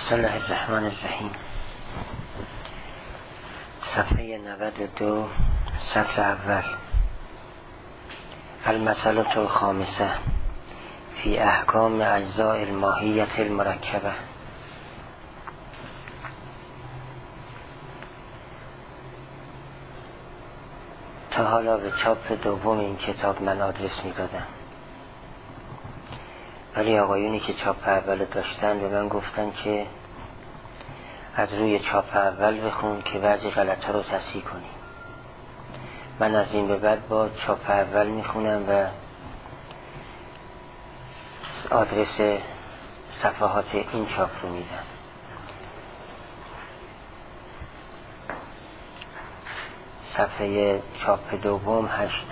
بسم الله الرحمن الرحیم. صفحه 92 صفحه اول. المسألة الخامسة فی احکام اجزاء الماهیة المرکبه. تا حالا به چاپ دوم این کتاب من آدرس میدادم، ولی آقایونی که چاپ اول داشتن به من گفتن که از روی چاپ اول بخون که بعضی غلط‌ها رو تصحیح کنی. من از این به بعد با چاپ اول میخونم و آدرس صفحات این چاپ رو میدم. صفحه چاپ دوم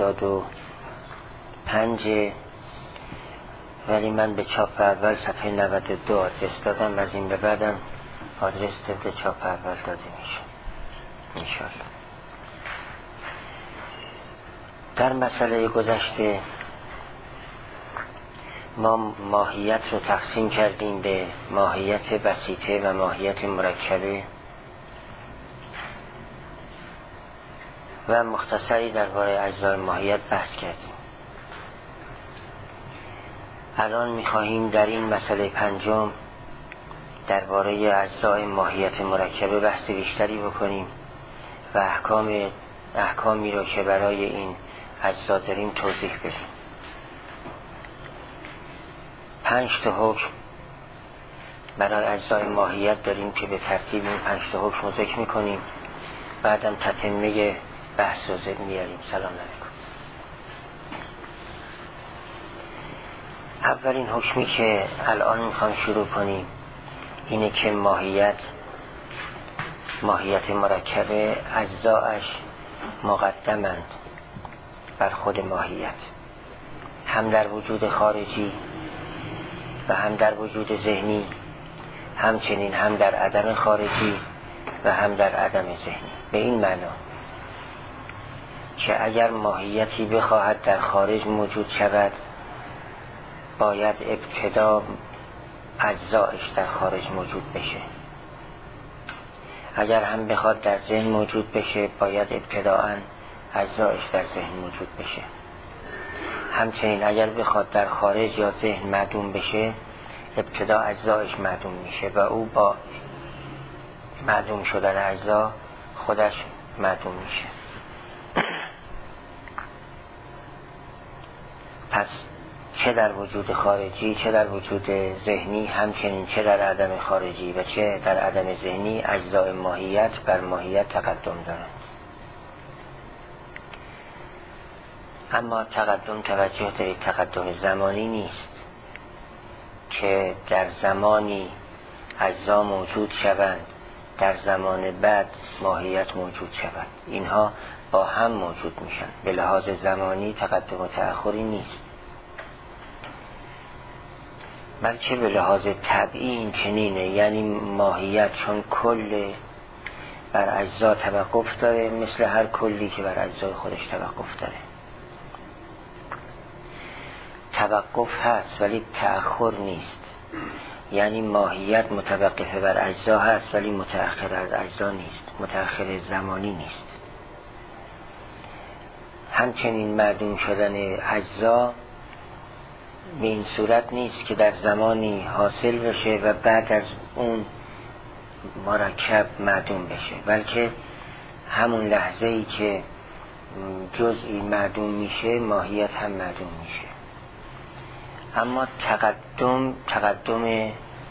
85، ولی من به چاپ اول صفحه 92 آدرس دادم. از این به بعدم آدرس به چاپ اول داده میشه انشالله. در مسئله گذشته ما ماهیت رو تقسیم کردیم به ماهیت بسیطه و ماهیت مرکبه و مختصری درباره اجزای ماهیت بحث کردیم. الان میخواهیم در این مسئله پنجم درباره اجزای ماهیت مرکبه بحث بیشتری بکنیم و احکامی رو که برای این اجزا داریم توضیح بدیم. 5 حکم برای اجزای ماهیت داریم که به ترتیب این 5 حکم رو ذکر میکنیم، بعدم تتمه بحث رو ذکر میاریم. سلام علیکم. اولین حکمی که الان میخوام شروع کنیم اینه که ماهیت مرکبه اجزاش مقدمند بر خود ماهیت، هم در وجود خارجی و هم در وجود ذهنی، همچنین هم در عدم خارجی و هم در عدم ذهنی. به این معنا که اگر ماهیتی بخواهد در خارج موجود شود باید ابتدا اجزایش در خارج موجود بشه، اگر هم بخواد در ذهن موجود بشه باید ابتداءً اجزایش در ذهن موجود بشه. همچنین اگر بخواد در خارج یا ذهن معدوم بشه ابتدا اجزایش معدوم میشه و او با معدوم شدن اجزا خودش معدوم میشه. پس چه در وجود خارجی چه در وجود ذهنی، همچنین چه در عدم خارجی و چه در عدم ذهنی، اجزای ماهیت بر ماهیت تقدم دارند. اما تقدم توجه دارید تقدم زمانی نیست که در زمانی اجزا موجود شوند در زمان بعد ماهیت موجود شود. اینها با هم موجود میشن. به لحاظ زمانی تقدم و تأخری نیست، بلکه به لحاظ طبعی این چنینه. یعنی ماهیت چون کل بر اجزا توقف داره، مثل هر کلی که بر اجزای خودش توقف داره. توقف هست ولی تأخر نیست. یعنی ماهیت متوقف بر اجزا هست ولی متأخر از اجزا نیست، متأخر زمانی نیست. همچنین معدوم شدن اجزا به این صورت نیست که در زمانی حاصل بشه و بعد از اون مرکب معدوم بشه، بلکه همون لحظه ای که جزئی معدوم میشه ماهیت هم معدوم میشه. اما تقدم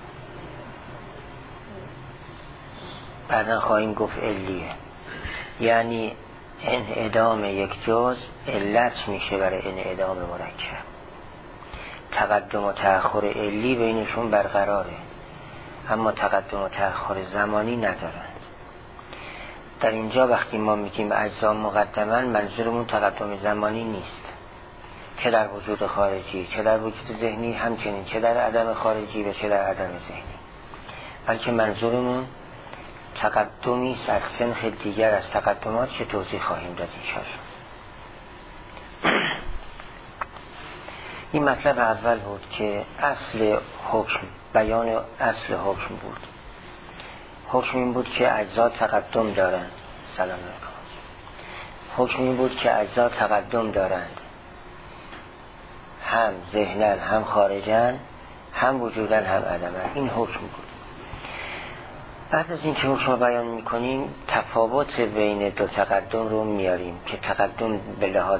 بعدا خواهیم گفت علیه، یعنی انعدام یک جزء علت میشه برای انعدام مرکب. تقدم و تأخر علی بینشون برقراره اما تقدم و تأخر زمانی ندارند. در اینجا وقتی ما میگیم اجزا مقدمن منظورمون تقدم زمانی نیست، چه در وجود خارجی چه در وجود ذهنی، همچنین چه در عدم خارجی و چه در عدم ذهنی، بلکه منظورمون تقدمی از سنخ دیگر از تقدمات که توضیح خواهیم داد انشاءالله. این مطلب اول بود که اصل حکم، بیان اصل حکم بود حکم این بود که اجزا تقدم دارند. سلام علیکم. حکم این بود که اجزا تقدم دارند، هم ذهنن هم خارجن، هم وجودن هم عدمن. این حکم بود. بعد از این که حکم رو بیان میکنیم تفاوت بین دو تقدم رو میاریم که تقدم به لحاظ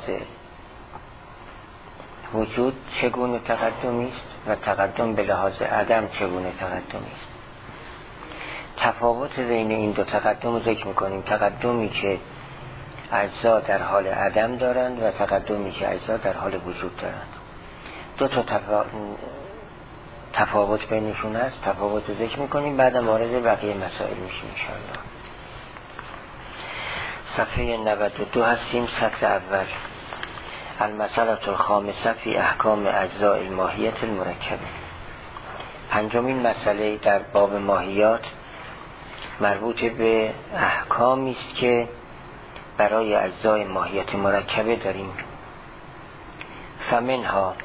وجود چگونه تقدمی است و تقدم به لحاظ عدم چگونه تقدمی است. تفاوت بین این دو تقدم رو ذکر میکنیم، تقدمی که اجزا در حال عدم دارند و تقدمی که اجزا در حال وجود دارند. دو تا تفاوت بینشون هست. تفاوت رو ذکر میکنیم، بعدم وارد بقیه مسائل میشیم انشاءالله. صفحه 92 هستیم، سطر اول. المسألة الخامسة فی احکام اجزاء الماهیت المرکبه. پنجمین مسئله در باب ماهیات مربوط به احکامی است که برای اجزای ماهیت مرکبه داریم. فمنها،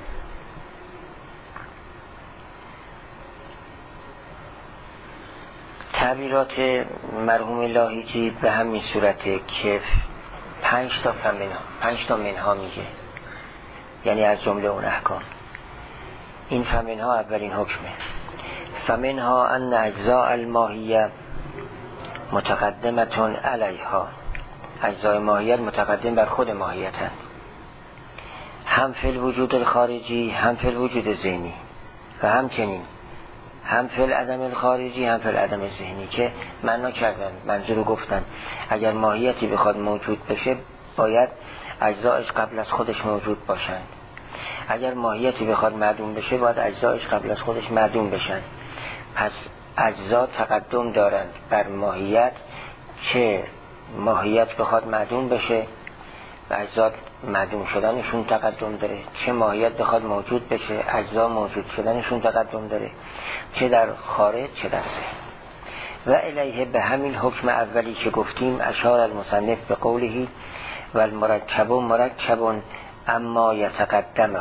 تعبیرات مرحوم لاهیجی به همین صورته که 5 تا منها میگه، یعنی از جمله اون احکام. این فمنها اولین حکمه. فمنها ان اجزاء الماهیه متقدمتون علیها. اجزای ماهیت متقدم بر خود ماهیتند، هم فی الوجود الخارجی هم فی الوجود ذهنی و همچنین هم فی العدم الخارجی هم فی العدم ذهنی، که معنا کردن، منظور رو گفتن. اگر ماهیتی بخواد موجود بشه باید اجزایش قبل از خودش موجود باشند. اگر ماهیتی بخواد معدوم بشه باید اجزایش قبل از خودش معدوم بشن. پس اجزا تقدم دارند بر ماهیت، چه ماهیت بخواد معدوم بشه و اجزا معدوم شدنشون تقدم داره، چه ماهیت بخواد موجود بشه اجزا موجود شدنشون تقدم داره، چه در خارج چه در ذهن. و الیه، به همین حکم اولی که گفتیم، اشار المصنف به قوله و المرکب مرکب اما یتقدمه.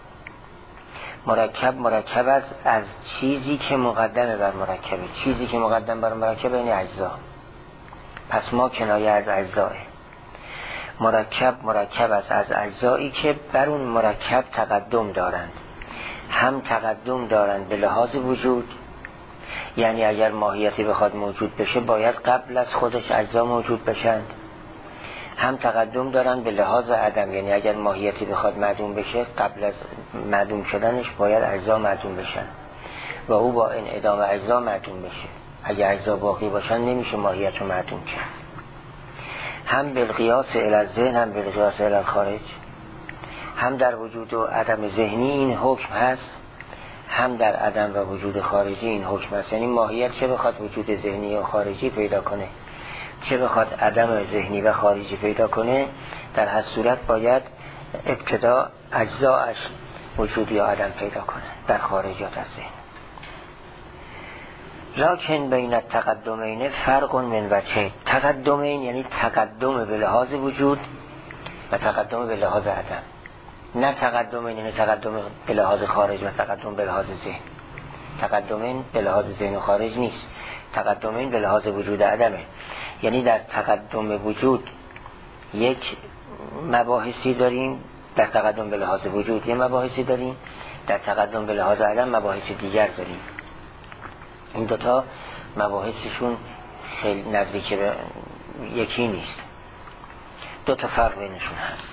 مرکب از چیزی که مقدمه بر مرکبه. چیزی که مقدم بر مرکبه یعنی اجزا. پس ما کنایه از اجزاه. مرکب از اجزایی که بر اون مرکب تقدم دارند. هم تقدم دارند به لحاظ وجود، یعنی اگر ماهیتی بخواد موجود بشه باید قبل از خودش اجزا موجود بشند. هم تقدم دارند به لحاظ عدم، یعنی اگر ماهیتی بخواد معدوم بشه قبل از معدوم شدنش باید اجزا معدوم بشن و او با انعدام اجزا معدوم بشه. اگر اجزا باقی باشن نمیشه ماهیت رو معدوم کرد. هم بالقیاس الی الذهن هم بالقیاس الی الخارج. هم در وجود و عدم ذهنی این حکم هست، هم در عدم و وجود خارجی این حکم هست. یعنی ماهیت چه بخواد وجود ذهنی و خارجی پیدا کنه، چه بخواد عدم ذهنی و خارجی پیدا کنه، در هر صورت باید ابتدا اجزاش وجود یا عدم پیدا کنه در خارج یا در ذهن. لکن بین التقدمین فرق من وجهین. تقدمین یعنی تقدم به لحاظ وجود و تقدم به لحاظ عدم. نه تقدمین یعنی تقدم به لحاظ خارج و تقدم به لحاظ ذهن. تقدمین به لحاظ ذهن و خارج نیست، تقدمین به لحاظ وجود عدمه. یعنی در تقدم وجود یک مباحثی داریم، در تقدم به لحاظ وجود یک مباحثی داریم، در تقدم به لحاظ عدم مباحث دیگر داریم. این دوتا مباحثشون خیلی نزدیک به یکی نیست، دوتا فرق بینشون هست.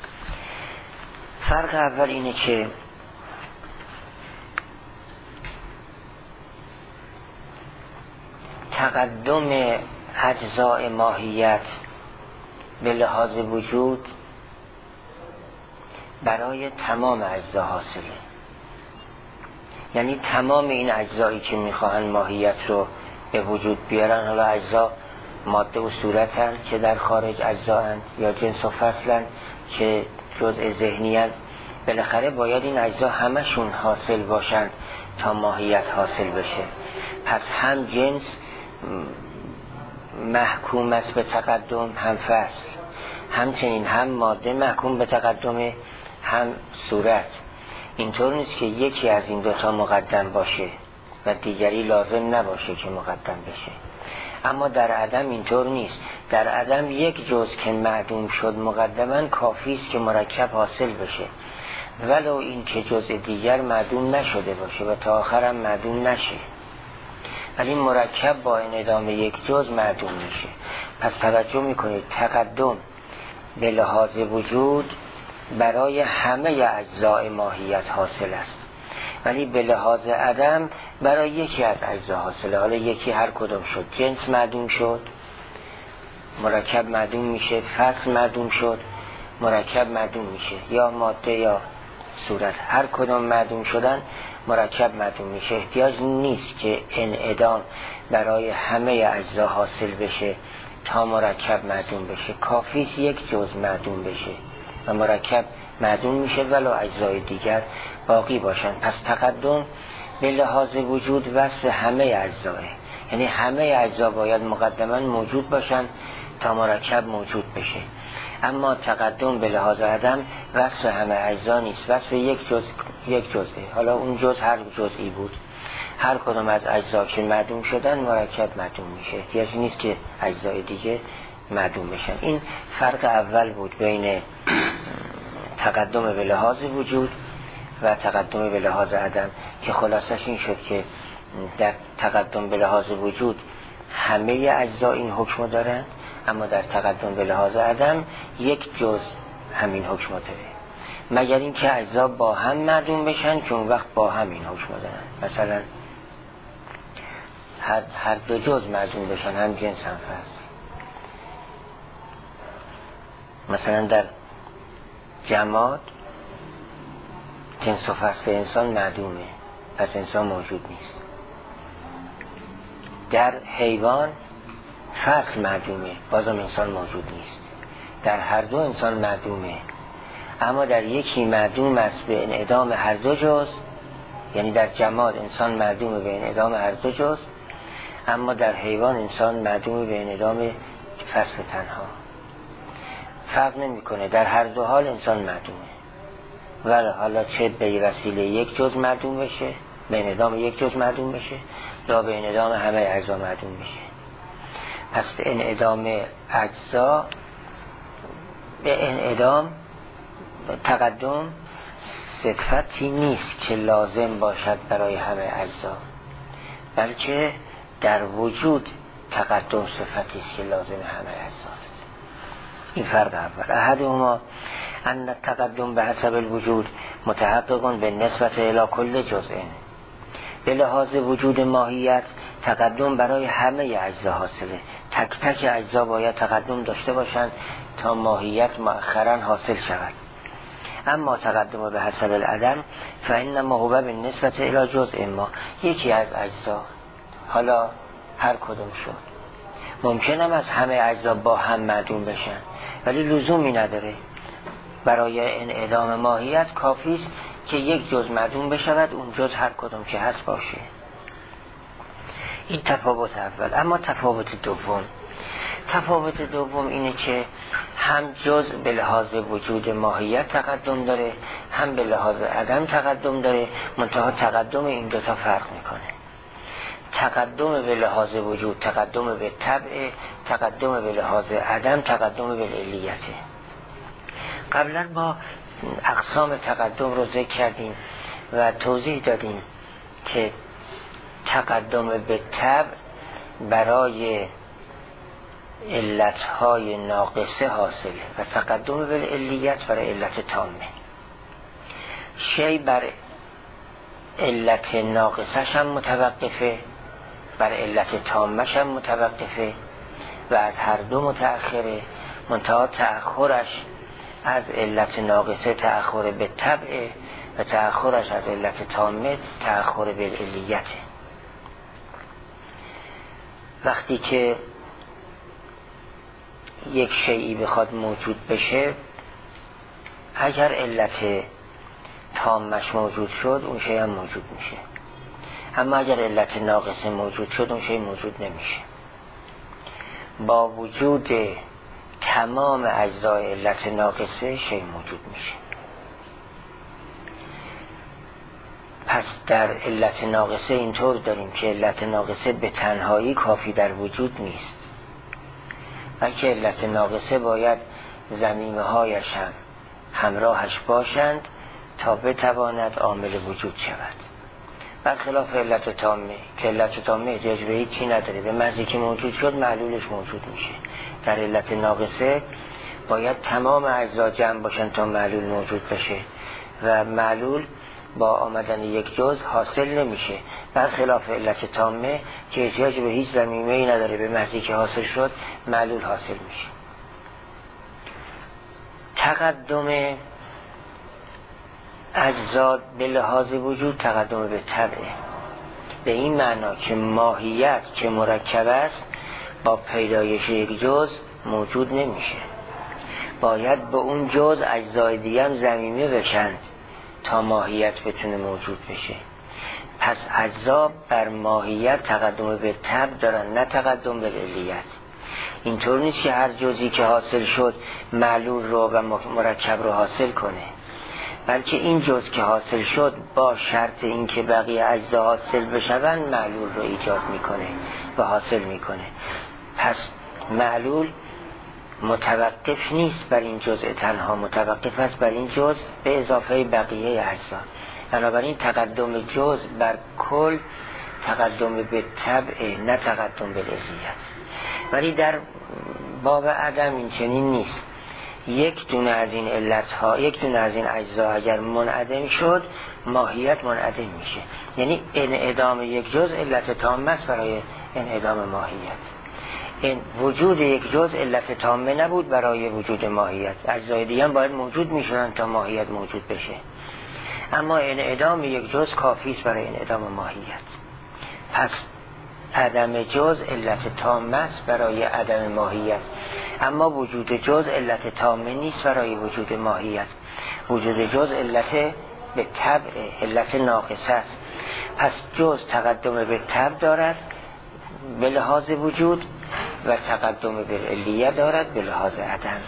فرق اول اینه که تقدم اجزاء ماهیت به لحاظ وجود برای تمام اجزا حاصله. یعنی تمام این اجزایی که میخواهن ماهیت رو به وجود بیارن، حالا اجزا ماده و صورتن که در خارج اجزااند، یا جنس و فصلن که جزء ذهنی‌اند، بالاخره باید این اجزا همشون حاصل باشن تا ماهیت حاصل بشه. پس هم جنس محکوم است به تقدم، هم فصل، همچنین هم ماده محکوم به تقدم، هم صورت. اینطور نیست که یکی از این دوتا مقدم باشه و دیگری لازم نباشه که مقدم بشه. اما در عدم اینطور نیست. در عدم یک جز که معدوم شد مقدما کافی است که مرکب حاصل بشه، ولو این که جزء دیگر معدوم نشده باشه و تا آخرم معدوم نشه، ولی مرکب با انعدام یک جز معدوم میشه. پس توجه میکنید تقدم به لحاظ وجود برای همه اجزای ماهیت حاصل است، ولی به لحاظ عدم برای یکی از اجزا حاصله. حالا یکی هر کدوم شد، جنس معدوم شد مرکب معدوم میشه، فصل معدوم شد مرکب معدوم میشه، یا ماده یا صورت، هر کدوم معدوم شدن مرکب معدوم میشه. احتیاج نیست که انعدام برای همه اجزا حاصل بشه تا مرکب معدوم بشه، کافی است یک جز معدوم بشه و مرکب معدوم میشه ولو اجزای دیگر باقی باشن. پس تقدم به لحاظ وجود وصف همه اجزاه، یعنی همه اجزا باید مقدما موجود باشن تا مرکب موجود بشه. اما تقدم به لحاظ عدم وصف همه اجزا نیست، وصف یک جزه. حالا اون جز هر جزئی بود، هر کدوم از اجزا که معدوم شدن مرکب معدوم میشه، احتیاجی نیست که اجزای دیگه معدوم بشن. این فرق اول بود بین تقدم به لحاظ وجود و تقدم به لحاظ عدم، که خلاصش این شد که در تقدم به لحاظ وجود همه اجزا این حکم دارن، اما در تقدم به لحاظ عدم یک جز همین حکم داره، مگر اینکه اجزا با هم معدوم بشن که اون وقت با هم این حکم دارن. مثلا هر دو جز معدوم بشن، هم جنس هم فصل. مثلا در جماد جنس و فصل انسان معدومه، پس انسان موجود نیست. در حیوان فصل معدومه، بازم انسان موجود نیست. در هر دو انسان معدومه، اما در یکی معدوم است به انعدام هر دو جز، یعنی در جماد انسان معدومه به انعدام هر دو جز، اما در حیوان انسان معدومه به انعدام فصل تنها. فرق نمیکنه، در هر دو حال انسان معدومه، ولی حالا چه به وسیله یک جز معدوم بشه، به انعدام یک جز معدوم بشه، یا به انعدام همه اجزا معدوم بشه. پس انعدام اجزا به انعدام تقدم صفتی نیست که لازم باشد برای همه اجزا، بلکه در وجود تقدم صفتی است که لازم همه اجزاست. این فرق اول. احدهما ان التقدم به حسب الوجود متحقق به نسبت الی کل جزء. به لحاظ وجود ماهیت تقدم برای همه اجزا حاصله، تک تک اجزا باید تقدم داشته باشند تا ماهیت مؤخرا حاصل شود. اما تقدم به حسب العدم فانما هو به نسبت الی جزء ما، یکی از اجزا، حالا هر کدوم شد، ممکنم از همه اجزا با هم معدوم بشن، ولی لزومی نداره. برای انعدام ماهیت کافی است که یک جز معدوم بشود، اون جز هر کدوم که هست باشه. این تفاوت اول. اما تفاوت دوم اینه که هم جز به لحاظ وجود ماهیت تقدم داره، هم به لحاظ عدم تقدم داره، منتها تقدم این دوتا فرق میکنه. تقدم به لحاظ وجود تقدم به طبع، تقدم به لحاظ عدم تقدم به علیته. قبلا ما اقسام تقدم رو ذکر کردیم و توضیح دادیم که تقدم به طبع برای علتهای ناقصه حاصله و تقدم به علیت برای علت تامه. شی بر علت ناقصش هم متوقفه، بر علت تامش هم متوقفه و از هر دو متأخره، منتها تأخرش از علت ناقصه تأخر به طبع و تأخرش از علت تامه تأخر به علیته. وقتی که یک شیئی بخواد موجود بشه، اگر علت تامش موجود شد اون شیء هم موجود میشه، اما اگر علت ناقصه موجود شد اون شیء موجود نمیشه. با وجود تمام اجزای علت ناقصه شیء موجود میشه. پس در علت ناقصه اینطور داریم که علت ناقصه به تنهایی کافی در وجود نیست، بلکه علت ناقصه باید ضمیمه هایش هم همراهش باشند تا بتواند عامل وجود شود، برخلاف علت تامه که علت تامه احتیاج به هیچی نداره، به محضی که موجود شد معلولش موجود میشه. در علت ناقصه باید تمام اجزا جمع باشن تا معلول موجود بشه و معلول با آمدن یک جزء حاصل نمیشه، برخلاف علت تامه که احتیاج به هیچ ضمیمه‌ای نداره، به محضی که حاصل شد معلول حاصل میشه. تقدم اجزا به لحاظ وجود تقدم به طبعه، به این معنا که ماهیت که مرکب است با پیدایش یک جزء موجود نمیشه، باید به اون جزء اجزای دیگه هم ضمیمه بشن تا ماهیت بتونه موجود بشه. پس اجزا بر ماهیت تقدم به طبع دارن، نه تقدم به علیت. اینطور نیست که هر جزئی که حاصل شد معلول رو و مرکب رو حاصل کنه، بلکه این جزء که حاصل شد با شرط اینکه بقیه اجزا حاصل بشون معلول رو ایجاد میکنه و حاصل میکنه. پس معلول متوقف نیست بر این جزء تنها، متوقف است بر این جزء به اضافه بقیه اجزا. بنابراین تقدم جزء بر کل تقدم به طبع، نه تقدم به علیت. ولی در باب عدم این چنین نیست. یک دونه از این علتها، یک دونه از این اجزا اگر منعدم شد ماهیت منعدم میشه، یعنی انعدام یک جزء علت تامه است برای انعدام ماهیت. این وجود یک جزء علت تامه نبود برای وجود ماهیت، اجزای دیگه هم باید موجود میشدن تا ماهیت موجود بشه، اما انعدام یک جزء کافی است برای انعدام ماهیت. پس عدم جزء علت تامه است برای عدم ماهیت، اما وجود جزء علت تامه نیست برای وجود ماهیت. وجود جزء علت به طبع، علت ناقصه است. پس جزء تقدم به طبع دارد به لحاظ وجود و تقدم به علیت دارد به لحاظ عدم.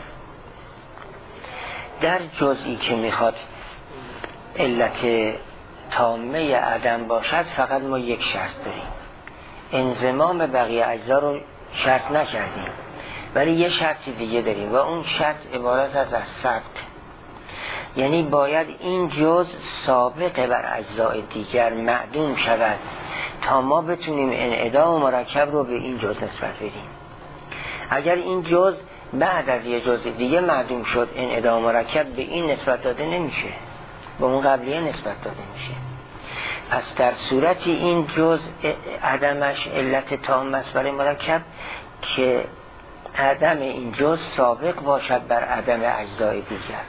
در جزئی که میخواد علت تامه عدم باشد فقط ما یک شرط داریم، انضمام بقیه اجزا رو شرط نکردیم، ولی یه شرطی دیگه داریم و اون شرط عبارت از سبق، یعنی باید این جزء سابق بر اجزای دیگر معدوم شود تا ما بتونیم انعدام مرکب رو به این جزء نسبت بدیم. اگر این جزء بعد از یه جزء دیگه معدوم شد انعدام مرکب به این نسبت داده نمیشه، به اون قبلیه نسبت داده میشه. پس در صورتی این جزء عدمش علت تام است برای مرکب که عدم این جزء سابق باشد بر عدم اجزای دیگر.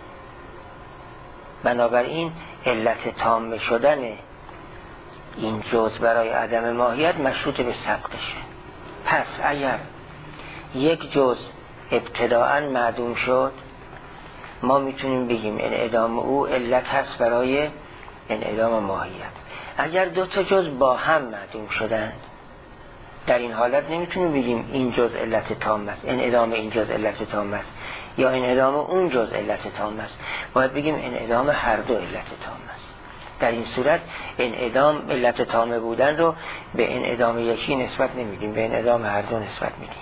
بنابراین علت تام شدن این جزء برای عدم ماهیت مشروط به سبقشه. پس اگر یک جزء ابتداءً معدوم شد ما میتونیم بگیم انعدام او علت هست برای انعدام ماهیت. اگر دو تا جزء با هم معدوم شدند در این حالت نمیتونیم بگیم این جزء علت تام است، انعدام این جزء علت تام است یا انعدام اون جزء علت تام است، باید بگیم انعدام هر دو علت تام است. در این صورت انعدام علت تامه بودن رو به انعدام یکی نسبت نمیدیم، به انعدام هر دو نسبت میدیم.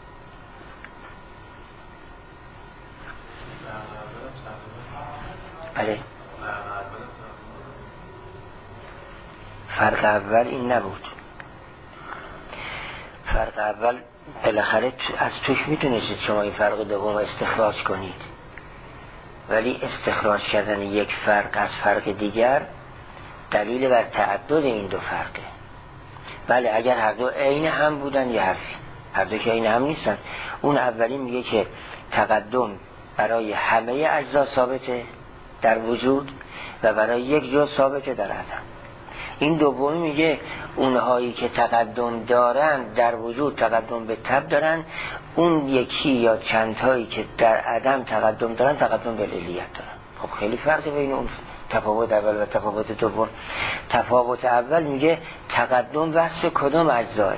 بله. فرق اول این نبود. فرق اول بالاخره از توش میتونستید شما این فرق دوم استخراج کنید، ولی استخراج کردن یک فرق از فرق دیگر دلیل بر تعدد این دو فرقه. بله اگر هر دو عین هم بودن یه حرفی، هر دو که عین هم نیستن. اون اولی میگه که تقدم برای همه اجزا ثابته در وجود و برای یک جزء ثابته در عدم. این دومی میگه اونهایی که تقدم دارن در وجود تقدم به طبع دارن، اون یکی یا چندهایی که در عدم تقدم دارن تقدم به علیت دارن. خب خیلی فرق بین اون تفاوت اول و تفاوت دوم. تفاوت اول میگه تقدم وصف کدوم اجزاه،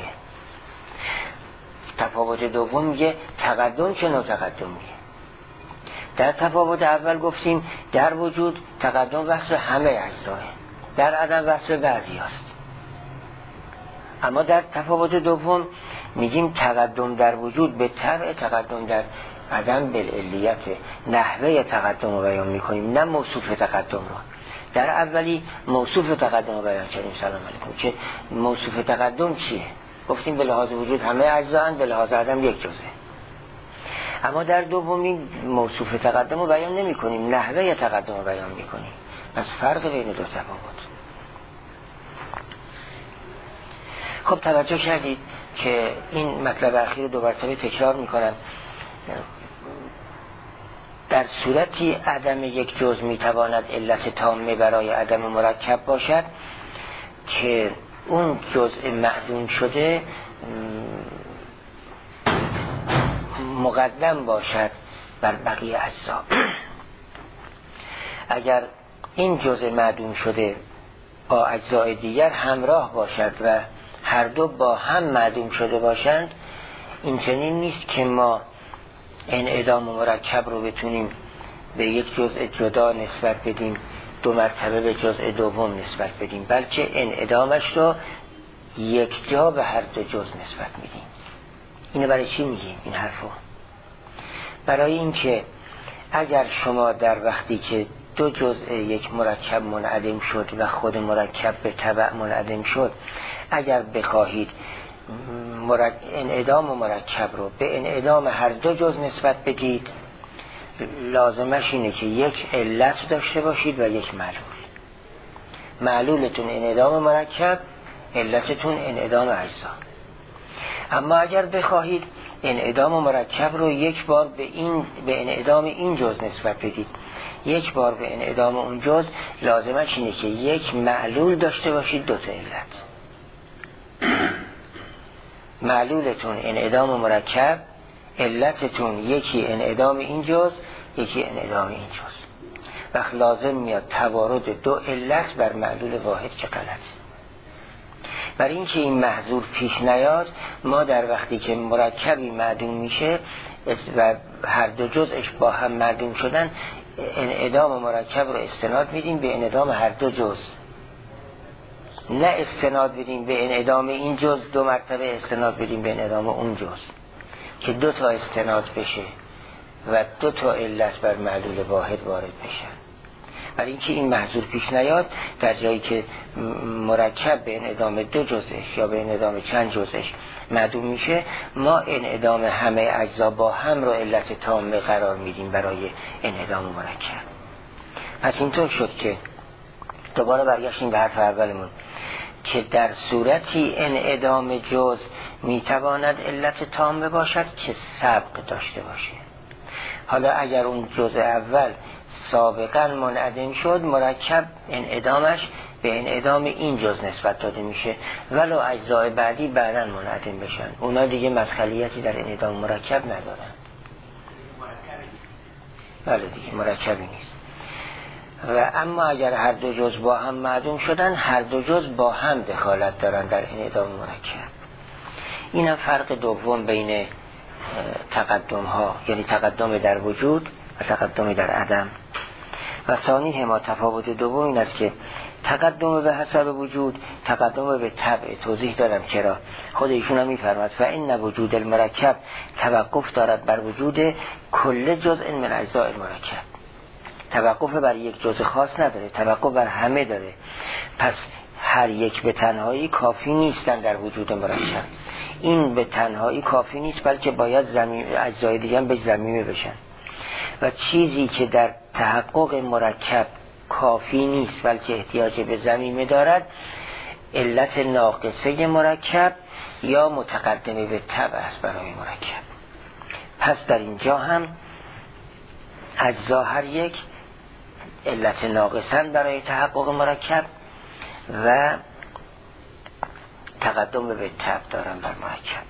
تفاوت دوم میگه تقدم چه نوع تقدمیه. در تفاوت اول گفتیم در وجود تقدم وصف همه اجزاه، در عدم وصف بعضی هست. اما در تفاوت دوم میگیم تقدم در وجود به طبع تقدم در عدم بالعلیت، نحوه تقدم رو بیان میکنیم نه موصوف تقدم رو. در اولی موصوف تقدم رو بیان کردیم سلام علیکم، که موصوف تقدم چیه؟ گفتیم به لحاظ وجود همه اجزا'n، به لحاظ عدم یک جزء. اما در دومی موصوف تقدم رو بیان نمی کنیم، نحوه تقدم رو بیان میکنیم. پس فرق بین دو تفاوت. خب توجه کردید که این مطلب اخیر رو دو مرتبه تکرار میکنم. در صورتی عدم یک جزء میتواند علت تامه برای عدم مرکب باشد که اون جزء معدوم شده مقدم باشد بر بقیه اجزا. اگر این جزء معدوم شده با اجزای دیگر همراه باشد و هر دو با هم معدوم شده باشند، این چنین نیست که ما انعدام مرکب رو بتونیم به یک جزء جدا نسبت بدیم، دو مرتبه به جزء دوم نسبت بدیم، بلکه انعدامش رو یک جا به هر دو جزء نسبت میدیم. اینو برای چی میگیم این حرفو؟ برای اینکه اگر شما در وقتی که دو جزء یک مرکب منعدم شد و خود مرکب به تبع منعدم شد، اگر بخواهید انعدام و مرکب رو به انعدام هر دو جزء نسبت بدید، لازمش اینه که یک علت داشته باشید و یک معلول. معلولتون انعدام مرکب، علتتون انعدام اجزا. اما اگر بخواهید انعدام مرکب رو یک بار به انعدام این جزء نسبت بدید، یک بار به انعدام اون جزء، لازمش اینه که یک معلول داشته باشید، دو تا علت. معلولتون انعدام مرکب، علتتون یکی انعدام این جزء، یکی انعدام این جزء. وقت لازم میاد توارد دو علت بر معلول واحد که غلط. برای اینکه این محظور پیش نیاد، ما در وقتی که مرکبی معدوم میشه و هر دو جزءش با هم معدوم شدن، انعدام مرکب رو استناد میدیم به انعدام هر دو جزء، نه استناد بدیم به انعدام این جزء دو مرتبه استناد بدیم به انعدام اون جزء، که دو تا استناد بشه و دو تا علت بر معلول واحد وارد بشن. برای اینکه این محظور پیش نیاد، در جایی که مرکب به انعدام دو جزءش یا به انعدام چند جزءش معدوم میشه، ما انعدام همه اجزا با هم رو علت تامه قرار میدیم برای انعدام مرکب. پس اینطور شد که دوباره برگشتیم به حرف اولمون که در صورتی انعدام جزء میتواند علت تامه باشد که سبق داشته باشه. حالا اگر اون جزء اول سابقا منعدم شد، مرکب انعدامش به انعدام این جزء نسبت داده میشه، ولو اجزای بعدی بعداً منعدم بشن، اونا دیگه مدخلیتی در انعدام مرکب ندارن. بله دیگه مرکبی نیست. و اما اگر هر دو جزء با هم معدوم شدن، هر دو جزء با هم دخالت دارن در انعدام مرکب. اینم فرق دوم بین تقدم ها، یعنی تقدم در وجود و تقدم در عدم. و ثانی هما تفاوت دوم این است که تقدم به حسب وجود، تقدم به طبع. توضیح دادم چرا. خود ایشون هم میفرماد فإن وجود المرکب توقف دارد بر وجود کل جزء من اجزاء المرکب. توقف بر یک جزء خاص نداره، توقف بر همه داره. پس هر یک به تنهایی کافی نیستن در وجود مرکب. این به تنهایی کافی نیست، بلکه باید اجزای دیگه هم به ضمیمه بشن. و چیزی که در تحقق مرکب کافی نیست بلکه احتیاج به ضمیمه دارد، علت ناقصه مرکب یا متقدمه به طبع است برای مرکب. پس در اینجا هم اجزا هر یک علت ناقصن برای تحقق مرکب و تقدم به طبع دارن بر مرکب.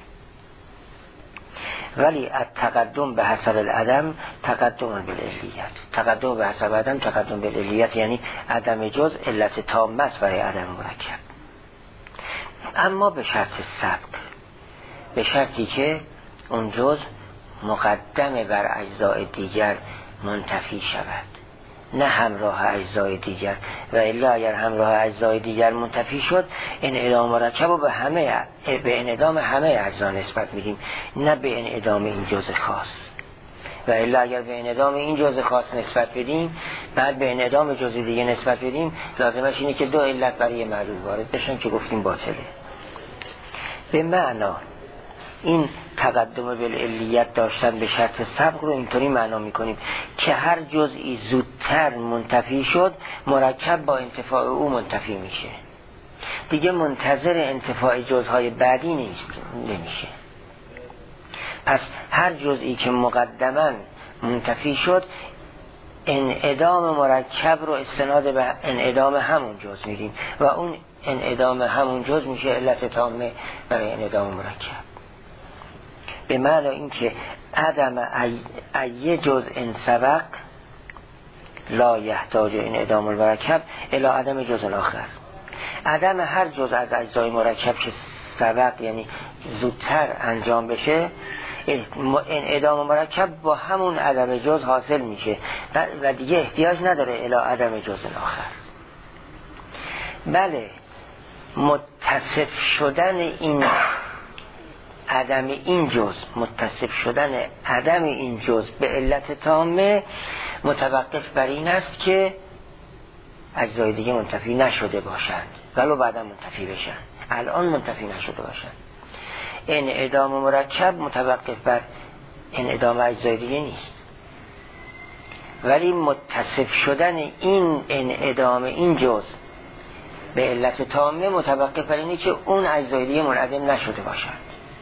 ولی التقدم به حسب العدم تقدم بالعلیت. تقدم به حسب عدم تقدم بالعلیت، یعنی عدم جزء علت تامه است برای عدم مرکب، اما به شرط سبق، به شرطی که اون جزء مقدم بر اجزای دیگر منتفی شود. نه همراه اجزای دیگر. و الا اگر همراه اجزای دیگر منتفی شد انعدام مرکب رو به انعدام همه اجزا نسبت میدیم، نه به انعدام این جزء خاص. و الا اگر به انعدام این جزء خاص نسبت بدیم بعد به انعدام جزء دیگه نسبت بدیم، لازمش اینه که دو علت برای معلول وارد بشن که گفتیم باطله. به معنا این تقدم بالعلیت داشتن به شرط سبق رو اینطوری معنا میکنیم که هر جزئی زودتر منتفی شد مرکب با انتفاع او منتفی میشه، دیگه منتظر انتفاع جزهای بعدی نمیشه. پس هر جزئی که مقدما منتفی شد انعدام مرکب رو استناد به انعدام همون جز میدیم و اون انعدام همون جز میشه علت تامه برای انعدام مرکب. به معنی اینکه عدم ای جز ان سبق لا یحتاج انعدام المرکب الی عدم جز آخر. عدم هر جز از اجزای مرکب که سبق یعنی زودتر انجام بشه انعدام مرکب با همون عدم جز حاصل میشه و دیگه احتیاج نداره الی عدم جز آخر. بله، متصف شدن این عدم این جز، متصف شدن عدم این جز به علت تامه متوقف بر این است که اجزای دیگه منتفی نشده باشند ولو بعدا منتفی بشن، الان منتفی نشده باشند. انعدام مرکب متوقف بر انعدام اجزای دیگه نیست، ولی متصف شدن این انعدام این جز به علت تامه متوقف بر اینه که اون اجزای دیگه منعدم نشده باشند.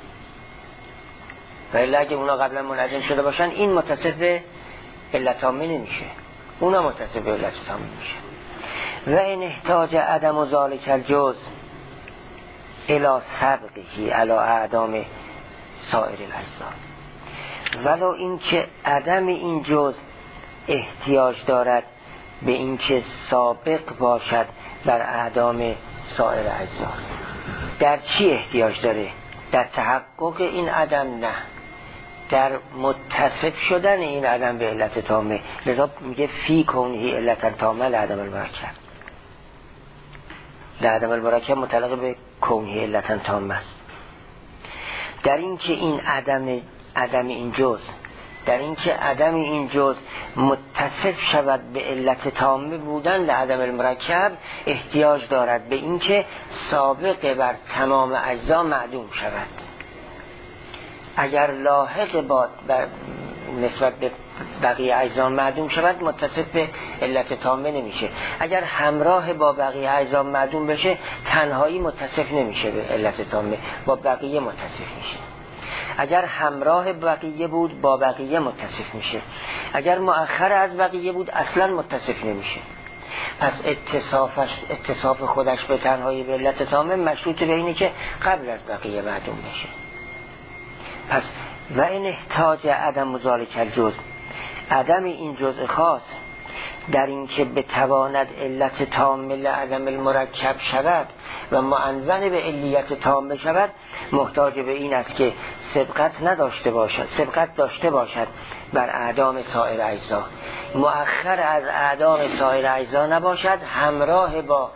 ولی اگه اونا قبلا منعدم شده باشن این متصف به علت تامه نمیشه، اونا متصف به علت تامه میشه. و این احتاج عدم و ذالک الجز الی سبقه علی اعدام سایر الاجزا. ولو این که عدم این جز احتیاج دارد به این که سابق باشد در اعدام سایر اجزا. در چی احتیاج داره؟ در تحقق این عدم نه، در متصف شدن این عدم به علت تامه. لذا میگه فی کونهی علت تامه لعدم المرکب. لعدم المرکب متعلق به کونهی علت تامه است. در این که این عدم این جز، در این که عدم این جز متصف شود به علت تامه بودن لعدم المرکب احتیاج دارد به این که سابق بر تمام اجزا معدوم شود. اگر لاحق بر نسبت به بقیه اجزا معدوم شود متصف به علت تامه نمیشه. اگر همراه با بقیه اجزا معدوم بشه تنهایی متصف نمیشه به علت تامه، با بقیه متصف میشه. اگر همراه بقیه بود با بقیه متصف میشه، اگر مؤخر از بقیه بود اصلا متصف نمیشه. پس اتصاف خودش به تنهایی به علت تامه مشروط به اینه که قبل از بقیه معدوم بشه. پس و این احتاج عدم ذالک الجز، عدم این جزء خاص در این که بتواند علت تامه لعدم المرکب شود و معنون به علیت تامه شود محتاج به این است که سبقت داشته باشد بر اعدام سایر اجزا، مؤخر از اعدام سایر اجزا نباشد، همراه با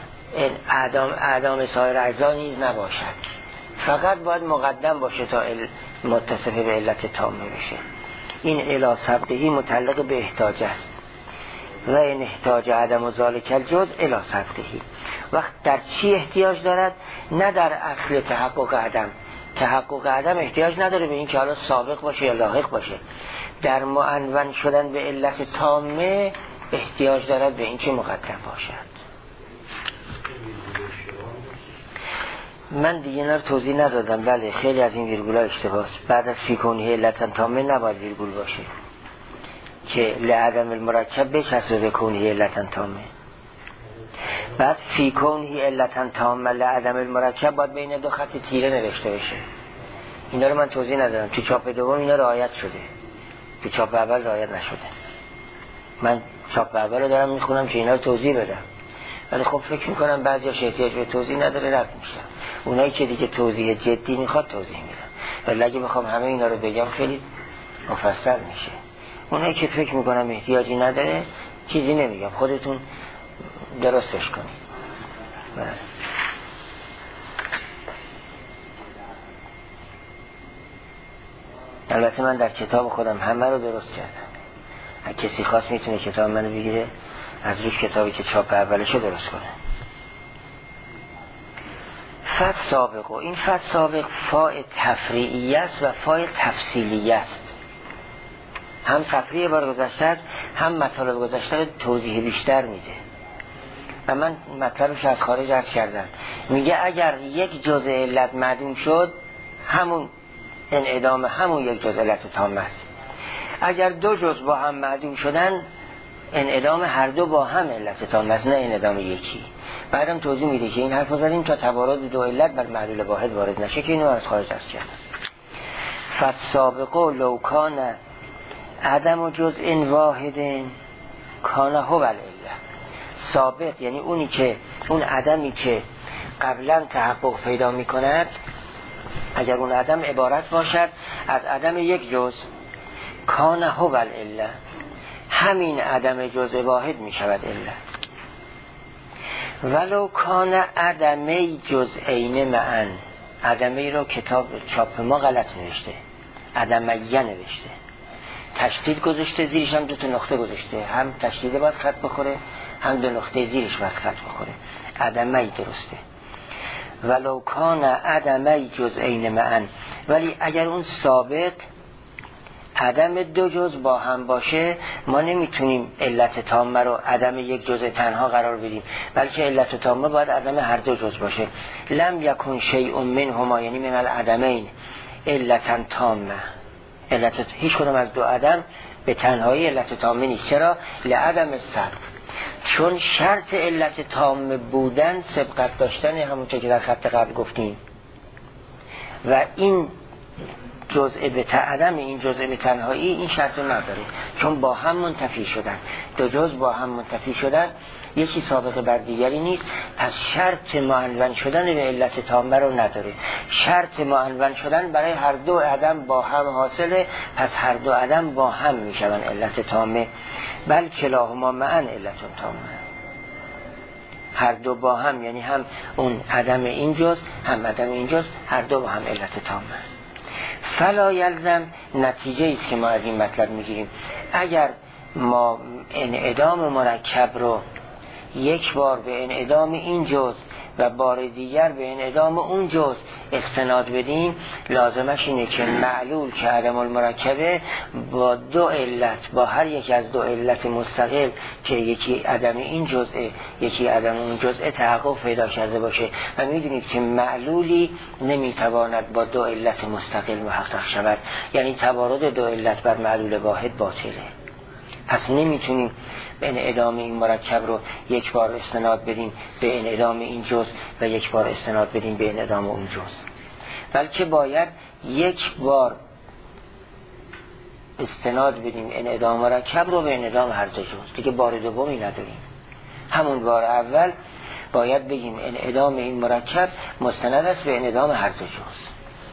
اعدام سایر اجزا نیز نباشد، فقط باید مقدم باشه تا متصف به علت تامه بشه. این الی سبقهی متعلق به احتاج است. و این احتاج عدم و ذالک الجز الی سبقهی. وقت در چی احتیاج دارد؟ نه در اصل تحقق عدم. تحقق عدم احتیاج نداره به این که حالا سابق باشه یا لاحق باشه. در معنون شدن به علت تامه احتیاج دارد به این که مقدم باشد. من دیگه اینا رو توضیح ندادم. بله خیلی از این ویرگول ها اشتباهه. بعد از فی کونهی علت تامه نباید ویرگول باشه که لعدم المرکب بچسبه به کونهی علت تامه. بعد فی کونهی علت تامه لعدم المرکب باید بین دو خط تیره نوشته بشه. اینا رو من توضیح ندادم. تو چاپ دوم اینا رعایت شده، تو چاپ اول رعایت نشده. من چاپ اول رو دارم میخونم که اینا رو توضیح بدم، ولی خب فکر میکنم بعضی‌هاش احتیاج به توضیح نداره، رد میشه. اونایی که دیگه توضیح جدی میخواد توضیح میدم، ولی اگه بخوام همه اینا رو بگم خیلی مفصل میشه. اونایی که فکر میکنم احتیاجی نداره چیزی نمیگم، خودتون درستش کنید. البته من در کتاب خودم همه رو درست کردم. اگه کسی خواست میتونه کتاب منو بگیره، از روش کتابی که چاپ اولشو درست کنه. فت سابق، و این فت سابق فاء تفریعی است و فاء تفصیلی است. هم تفریع بار گذشته است، هم مطالب گذشته رو توضیح بیشتر میده. و من مطلبش از خارج عرض کردم. میگه اگر یک جزء علت معدوم شد، همون انعدام همون یک جزء علت تام است. اگر دو جزء با هم معدوم شدن، انعدام هر دو با هم علت تام است، نه انعدام یکی. بعدم توضیح میده که این حرف رو زدیم تا تبارز دو علت بر معلول واحد وارد نشه که اینو از خارج عرض کردم. فالسابق لو کان عدم جزء واحد کان هو العله. سابق یعنی اون عدمی که قبلا تحقق پیدا میکند، اگر اون عدم عبارت باشد از عدم یک جزء، کان هو العله، همین عدم جزء واحد میشود عله. ولو کان عدمی جزئین معا، عدمی رو کتاب چاپ ما غلط نوشته، عدمیه نوشته، تشدید گذاشته، زیرش هم 2 نقطه گذاشته، هم تشدید باید خط بخوره، هم 2 نقطه زیرش باید خط بخوره. عدمی درسته. ولو کان عدمی جزئین معا، ولی اگر اون سابق عدم 2 جزء با هم باشه، ما نمیتونیم علت تامه رو عدم یک جزء تنها قرار بدیم، بلکه علت تامه باید عدم هر 2 جزء باشه. لم یکن شیء منهما، یعنی من العدمین علتا تامه، علت هیچ کدوم از 2 عدم به تنهایی علت تامه نیست. چرا؟ لعدم السبق، چون شرط علت تامه بودن سبقت داشتن، همونطور که در خط قبل گفتیم. و این جزء به عدم این جزء به تنهایی این شرط نداره، چون با هم منتفی شدن. 2 جزء با هم منتفی شدن، یکی سابقه بر دیگری نیست، پس شرط معنون شدن به علت تامه رو نداره. شرط معنون شدن برای هر 2 عدم با هم حاصله، پس هر 2 عدم با هم میشون علت تامه. بل کلاهما معا علت تامه، هر 2 با هم، یعنی هم اون عدم این جزء هم عدم این جزء، هر 2 با هم علت تامه. فلا یلزم، نتیجه است که ما از این مطلب میگیریم، اگر ما انعدام مرکب رو یک بار به انعدام این جزء و بار دیگر به انعدام اون جزء استناد بدیم، لازمش اینه که معلول که عدم المرکبه با 2 علت، با هر یک از 2 علت مستقل که یکی عدم این جزء یکی عدم اون جزء تحقق پیدا کرده باشه. و میدونید که معلولی نمیتواند با 2 علت مستقل محقق شود، یعنی تبارد 2 علت بر معلول واحد باطله. پس نمیتونیم به انعدام این مرکب رو یک بار استناد بدیم به انعدام این جزء و یک بار استناد بدیم به انعدام اون جزء، بلکه باید یک بار استناد بدیم انعدام مرکب رو به انعدام هر 2 جزء، دیگه بار دومی نداریم. همون بار اول باید بگیم انعدام این مرکب مستند است به انعدام هر 2 جزء.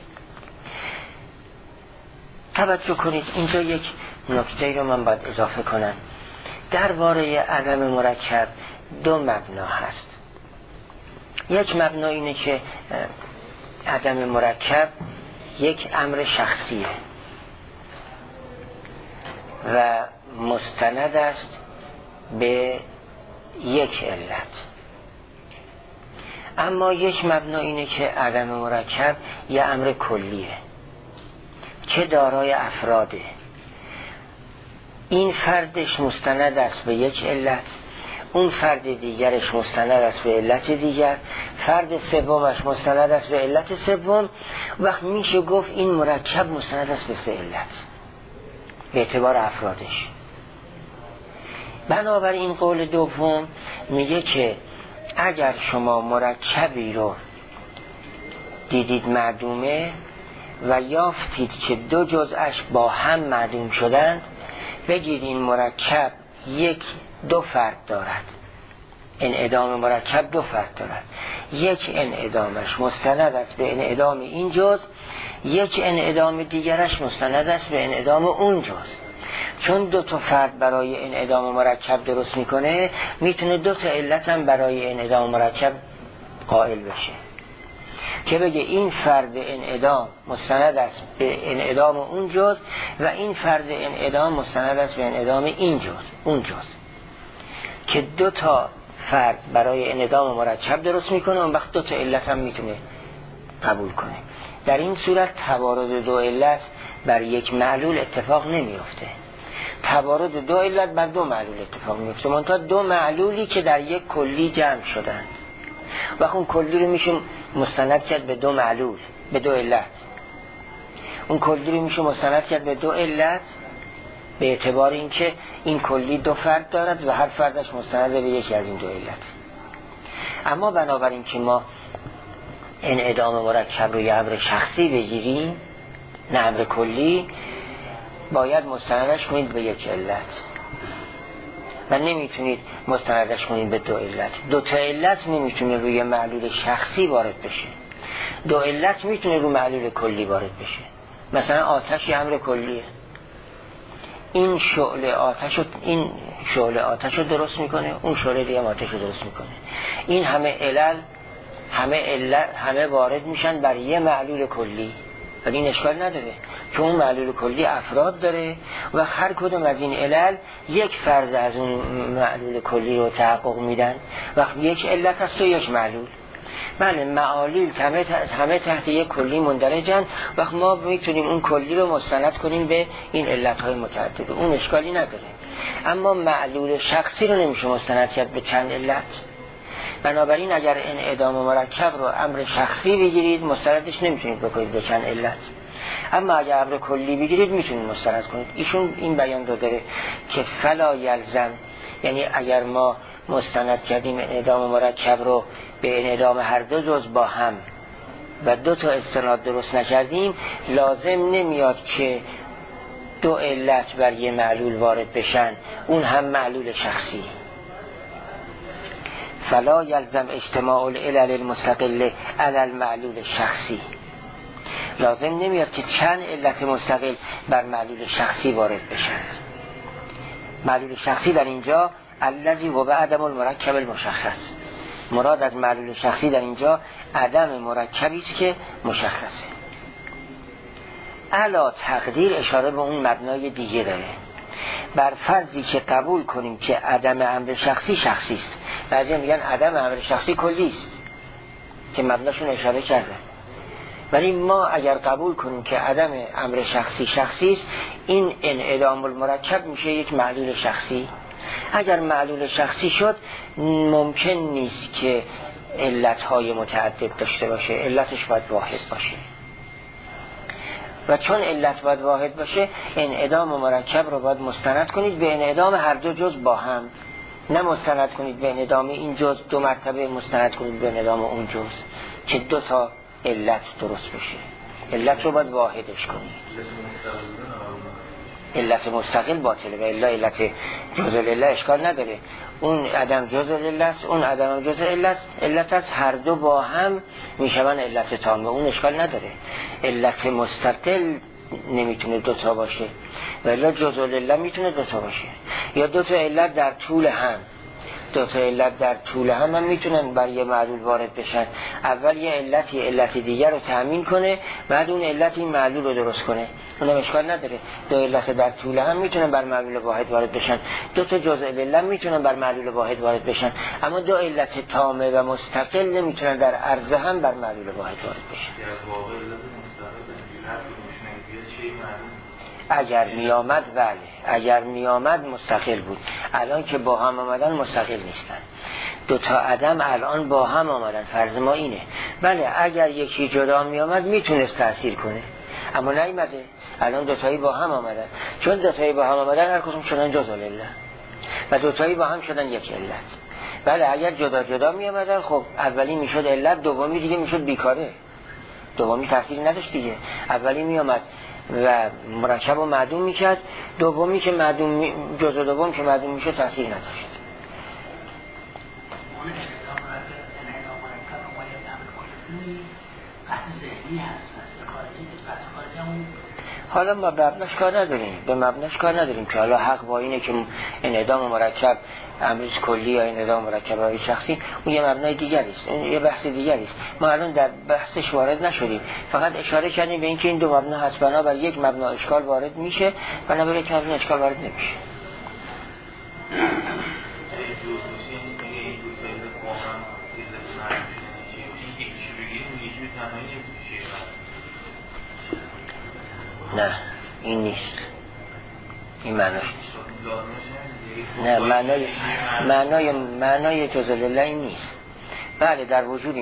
توجه کنید، اینجا یک نکته رو من باید اضافه کنم. درباره عدم مرکب 2 مبنا هست. یک مبنا اینه که عدم مرکب یک امر شخصیه و مستند است به یک علت. اما یک مبنا اینه که عدم مرکب یک امر کلیه که دارای افراده. این فردش مستند است به یک علت، اون فرد دیگرش مستند است به علت دیگر، فرد سومش مستند است به علت سوم. وقت میشه گفت این مرکب مستند است به 3 علت به اعتبار افرادش. بنابراین قول دوم میگه که اگر شما مرکبی رو دیدید معدومه و یافتید که 2 جزءش با هم معدوم شدند، بگید این مرکب 2 فرد دارد. انعدام مرکب 2 فرد دارد. یک انعدامش مستند است به انعدام این جزء، یک انعدام دیگرش مستند است به انعدام اون جزء. چون دو تا فرد برای انعدام مرکب درست میکنه، میتونه دو تا علت هم برای انعدام مرکب قائل بشه که بگه این فرد انعدام مستند است به انعدام اون جزء و این فرد انعدام مستند است به انعدام این جزء اون جزء، که دو تا فرد برای انعدام مرکب درست میکنه، اون وقت دو تا علت هم میتونه قبول کنه. در این صورت توارد دو علت بر یک معلول اتفاق نمیفته، توارد دو علت بر دو معلول اتفاق میفته، منتها دو معلولی که در یک کلی جمع شدند و اون کلی رو میشه مستند کرد به دو معلول، به دو علت. اون کلی رو میشه مستند کرد به دو علت به اعتبار اینکه این کلی دو فرد دارد و هر فردش مستند به یکی از این دو علت. اما بنابراین که ما انعدام مرکب رو یه امر شخصی بگیریم نه امر کلی، باید مستندش کنید به یک علت و نمیتونید مستندش کنید به دو علت. دو تا علت نمیتونه روی معلول شخصی وارد بشه، دو علت میتونه روی معلول کلی وارد بشه. مثلا آتش یه امر کلیه، این شعله آتش رو درست میکنه، اون شعله دیگه آتش رو درست میکنه. این همه علل همه وارد میشن بر یه معلول کلی، ولی این اشکال نداره که اون معلول کلی افراد داره و هر کدوم از این علل یک فرد از اون معلول کلی رو تحقق میدن و یک علت هست و یک معلول. بله، معالل همه تحت یک کلی مندرجن و ما میتونیم اون کلی رو مستند کنیم به این علتهای متعدد، اون اشکالی نداره. اما معلول شخصی رو نمیشه مستند کرد به چند علت. بنابراین اگر انعدام مرکب رو امر شخصی بگیرید مستندش نمیتونید بکنید به چند علت، اما اگر امر کلی بگیرید میتونید مستند کنید. ایشون این بیان رو داره که فلا یلزم، یعنی اگر ما مستند کردیم انعدام مرکب رو به انعدام هر دو جزء با هم و دو تا استناد درست نکردیم، لازم نمیاد که دو علت بر یه معلول وارد بشن، اون هم معلول شخصی. فلا یلزم اجتماع العلل المستقله علی المعلول شخصی، لازم نمیاد که چند علت مستقل بر معلول شخصی وارد بشن. معلول شخصی در اینجا الذی هو عدم المرکب المشخص، مراد از معلول شخصی در اینجا عدم مرکبی است که مشخصه. علا تقدیر اشاره به اون مبنای دیگه داره، بر فرضی که قبول کنیم که عدم امر شخصی شخصی است. بعضی میگن عدم امر شخصی کلی است که مبناشون اشاره کرده، ولی ما اگر قبول کنیم که عدم امر شخصی شخصی است، این انعدام المرکب میشه یک معلول شخصی. اگر معلول شخصی شد ممکن نیست که علتهای متعدد داشته باشه، علتش باید واحد باشه و چون علت باید واحد باشه انعدام مرکب رو باید مستند کنید به انعدام هر دو جزء با هم، نه مستند کنید به انعدام این جزء دو مرتبه مستند کنید به انعدام اون جزء که دو تا علت درست بشه. علت رو باید واحدش کنید. علت مستقل باطله و الا علت جزء العله اشکال نداره. اون عدم جزء العله است، اون عدم جزء علت است، هر دو با هم میشون علت تامه، اون اشکال نداره. علت مستقل نمیتونه دوتا باشه و الا جزء العله میتونه دوتا باشه، یا دوتا علت در طول هم، دوتا علت در طول هم میتونن بر یه معلول وارد بشن. اول یه علت دیگر رو تأمین کنه، بعد اون علت این معلول رو درست کنه، اونم اشکال نداره. دو علت در طول هم میتونن بر معلول واحد وارد بشن، دو تا جزء علت میتونن بر معلول واحد وارد بشن، اما دو علت تامه و مستقل نمیتونن در عرض هم بر معلول واحد وارد بشن. اگر میامد بله، اگر میامد مستقل بود، الان که با هم آمدن مستقل نیستن. دو تا عدم الان با هم آمدن، فرض ما اینه. بله اگر یکی جدا میامد میتونست تأثیر کنه، اما نیامده، الان دوتایی با هم آمدن. چون دوتایی با هم آمدن هر کدوم شدن جزء العله و دوتایی با هم شدن یک علت. بله اگر جدا جدا میامدن خب اولی میشد علت، دومی دیگه میشد بیکاره، دومی تأثیری نداشت دیگه. اولی میامد و مرکب رو معدوم میکرد، دومی که معدوم جزء دوم که معدوم میشه تأثیر نداشت. حالا ما به مبناش کار نداریم که حالا حق با اینه که انعدام مرکب امروز کلی یا انعدام مرکب های شخصی، اون یه مبنای دیگری است، اون یه بحث دیگری است. ما الان در بحثش وارد نشدیم، فقط اشاره کردیم به اینکه این دو مبنا هست، بنابر یک مبنا اشکال وارد میشه، بنابر یک مبنا اشکال وارد نمیشه. نه این نیست، این معناش نه، معنای جزءالله این نیست. بله در وجود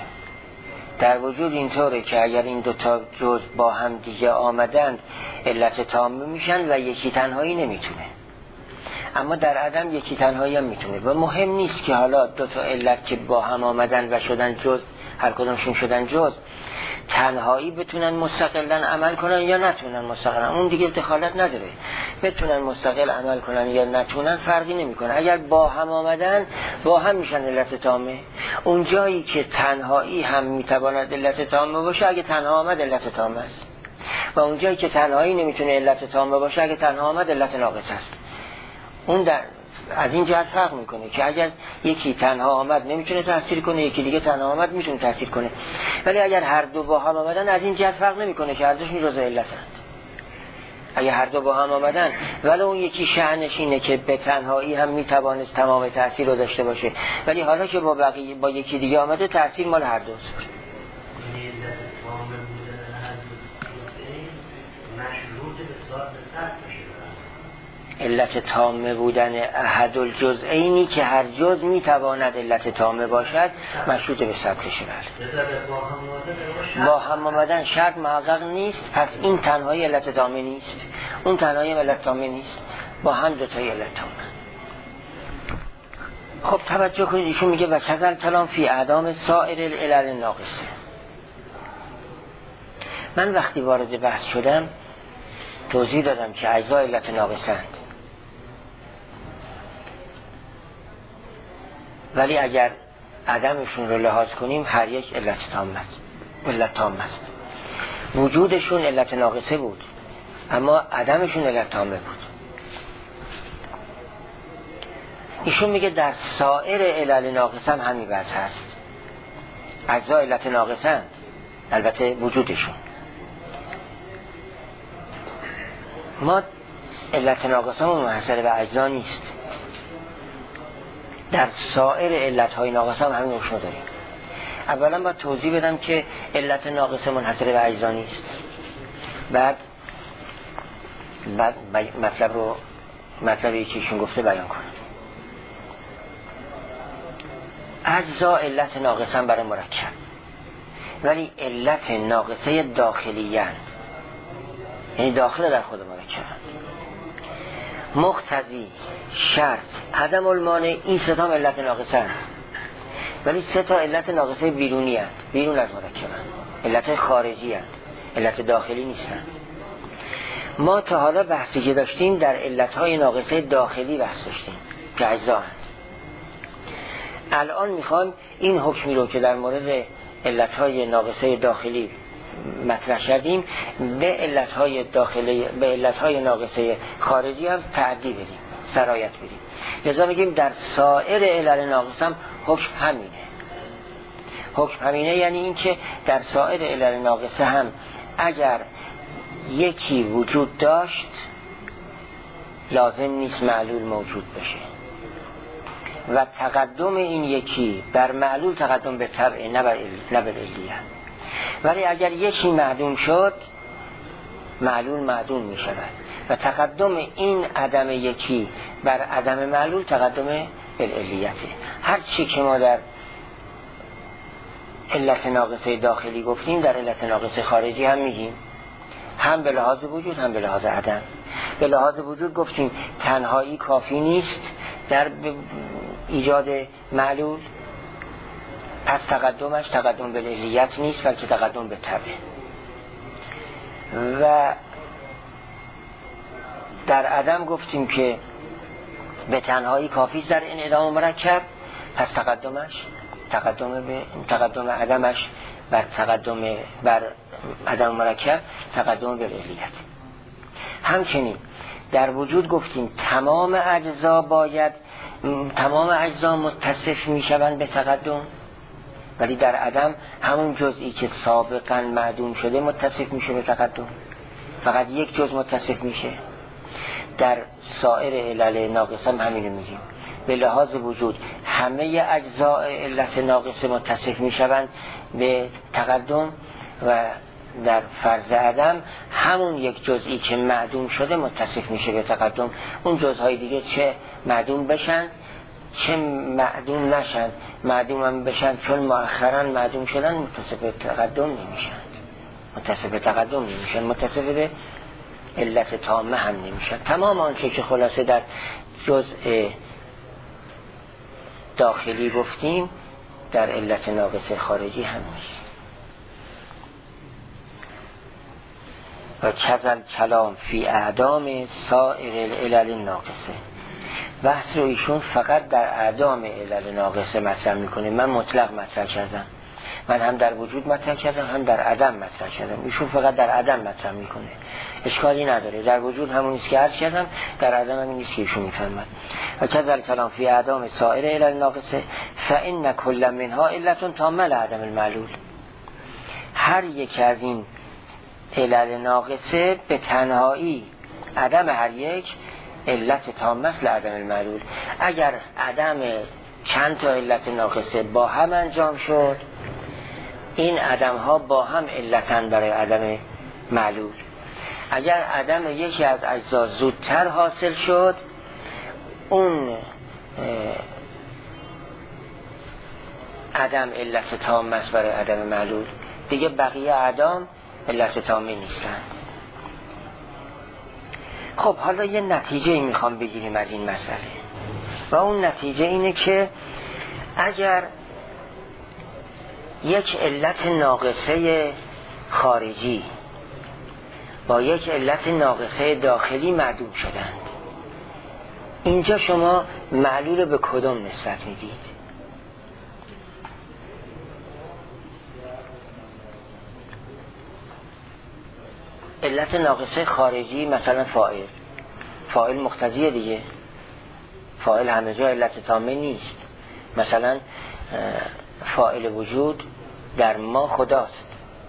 اینطوره که اگر این دوتا جز با هم دیگه آمدند علت تامه میشن و یکی تنهایی نمیتونه، اما در عدم یکی تنهایی هم میتونه. و مهم نیست که حالا دوتا علت که با هم آمدن و شدن جز، هر کدومشون شدن جز، تنهایی بتونن مستقلا عمل کنن یا نتونن مستقلا، اون دیگه دخالت نداره. بتونن مستقل عمل کنن یا نتونن فرقی نمیکنه. اگر با هم آمدن با هم میشن علت تامه. اون جایی که تنهایی هم میتواند علت تامه باشه، اگه تنها آمد علت تامه است، و اون جایی که تنهایی نمیتونه علت تامه باشه، اگه تنها آمد علت ناقص است. اون در از این جهت فرق میکنه که اگر یکی تنها آمد نمیتونه تاثیر کنه، یکی دیگه تنها آمد میتونه تاثیر کنه. ولی اگر هر دو با هم آمدن از این جهت فرق نمیکنه که هر دوشون جزء علتند. اگر هر دو با هم آمدن ولی اون یکی شأنش اینه که به تنهایی هم میتوانست تمام تاثیر رو داشته باشه، ولی حالا که با یکی دیگه آمده تاثیر مال هر دوست. علت تامه بودن احد الجزئینی که هر جز میتواند علت تامه باشد مشروط به ثبتشه. با هم آمدن شرط محقق نیست، پس این تنهایی علت تامه نیست، اون تنهایی علت تامه نیست، با هم دوتایی علت تامه. خب توجه کنید، ایشون میگه و کذل کلام فی اعدام سایر العلل ناقصه. من وقتی وارد بحث شدم توضیح دادم که اجزا علت ناقصند، ولی اگر عدمشون رو لحاظ کنیم هر یک علت تامه است. وجودشون علت ناقصه بود اما عدمشون علت تامه بود. ایشون میگه در سایر علل ناقصه هم همین وضع هست. اجزا علت ناقصند، البته وجودشون. ما علت ناقصه همون منحصر به اجزا نیست، در سایر علتهای ناقصه هم همین روشنو داریم. اولا باید توضیح بدم که علت ناقصه منحصر به اجزا نیست، بعد مطلبی که ایشون گفته بیان کنم. اجزا علت ناقصه هم برای مرکب، ولی علت ناقصه داخلی هست، یعنی داخل در خود مرکب. مقتضی، شرط، عدم المانع، این سه تا علت ناقصه هست، ولی سه تا علت ناقصه بیرونی هست، بیرون از مرکب هست، علت خارجی هست، علت داخلی نیستن. ما تا حالا بحثی که داشتیم در علتهای ناقصه داخلی بحث داشتیم که اجزا هست. الان میخوایم این حکمی رو که در مورد علتهای ناقصه داخلی مطرح کردیم به علتهای ناقصه خارجی هم تعدی بدیم، سرایت بدیم. لذا میگیم در سایر علل ناقصه هم حکم همینه. یعنی این که در سایر علل ناقصه هم اگر یکی وجود داشت لازم نیست معلول موجود بشه، و تقدم این یکی بر معلول تقدم به تبع نه بر علیه. ولی اگر یکی معدوم شد معلول معدوم می شود و تقدم این عدم یکی بر عدم معلول تقدم بالعلیته. هر چی که ما در علت ناقصه داخلی گفتیم در علت ناقصه خارجی هم میگیم، هم به لحاظ وجود هم به لحاظ عدم. به لحاظ وجود گفتیم تنهایی کافی نیست در ایجاد معلول، پس تقدمش تقدم به علیت نیست بلکه تقدم به تبع. و در عدم گفتیم که به تنهایی کافی است در انعدام مرکب، پس تقدم عدمش بر عدم مرکب تقدم به علیت. همچنین در وجود گفتیم تمام اجزا متصف میشوند به تقدم، ولی در عدم همون جزئی که سابقا معدوم شده متصف میشه به تقدم، فقط یک جزء متصف میشه. در سایر علل ناقصه هم همینو میگیم، به لحاظ وجود همه اجزاء علت ناقصه متصف میشوند به تقدم و در فرض عدم همون یک جزئی که معدوم شده متصف میشه به تقدم. اون جزهای دیگه چه معدوم بشن چه معدوم نشن، معدوم هم بشن چون مؤخرا معدوم شدن متصف به تقدم نمیشن، متصف به علت تامه هم نمیشن. تمام آنچه که خلاصه در جزء داخلی گفتیم در علت ناقصه خارجی هم میشه. و کذل کلام فی اعدام سائر العلل ناقصه. بحث رو ایشون فقط در اعدام علل ناقصه مطرح میکنه. من مطلق مطرح کردم، من هم در وجود مطرح کردم هم در عدم مطرح کردم، ایشون فقط در عدم مطرح میکنه. اشکالی نداره، در وجود همونیست که عرض کردم، در عدم همونیست که ایشون میفرمد. و کذل کلام فی اعدام سائر علل ناقصه فإن کل منها علت تامه لعدم المعلول. هر یک از این علل ناقصه به تنهایی عدم هر یک علت تامه است لعدم المعلول. اگر عدم چند تا علت ناقصه با هم انجام شد، این عدم ها با هم علتن برای عدم معلول. اگر عدم یکی از اجزا زودتر حاصل شد، اون عدم علت تامه است برای عدم معلول. دیگه بقیه عدم علت تامه نیستند. خب حالا یه نتیجه میخوام بگیریم از این مسئله، و اون نتیجه اینه که اگر یک علت ناقصه خارجی با یک علت ناقصه داخلی معدوم شدند، اینجا شما معلول به کدوم نسبت میدید؟ علت ناقصه خارجی مثلا فاعل مقتضیه دیگه، فاعل همه جا علت تامه نیست. مثلا فاعل وجود در ما خداست،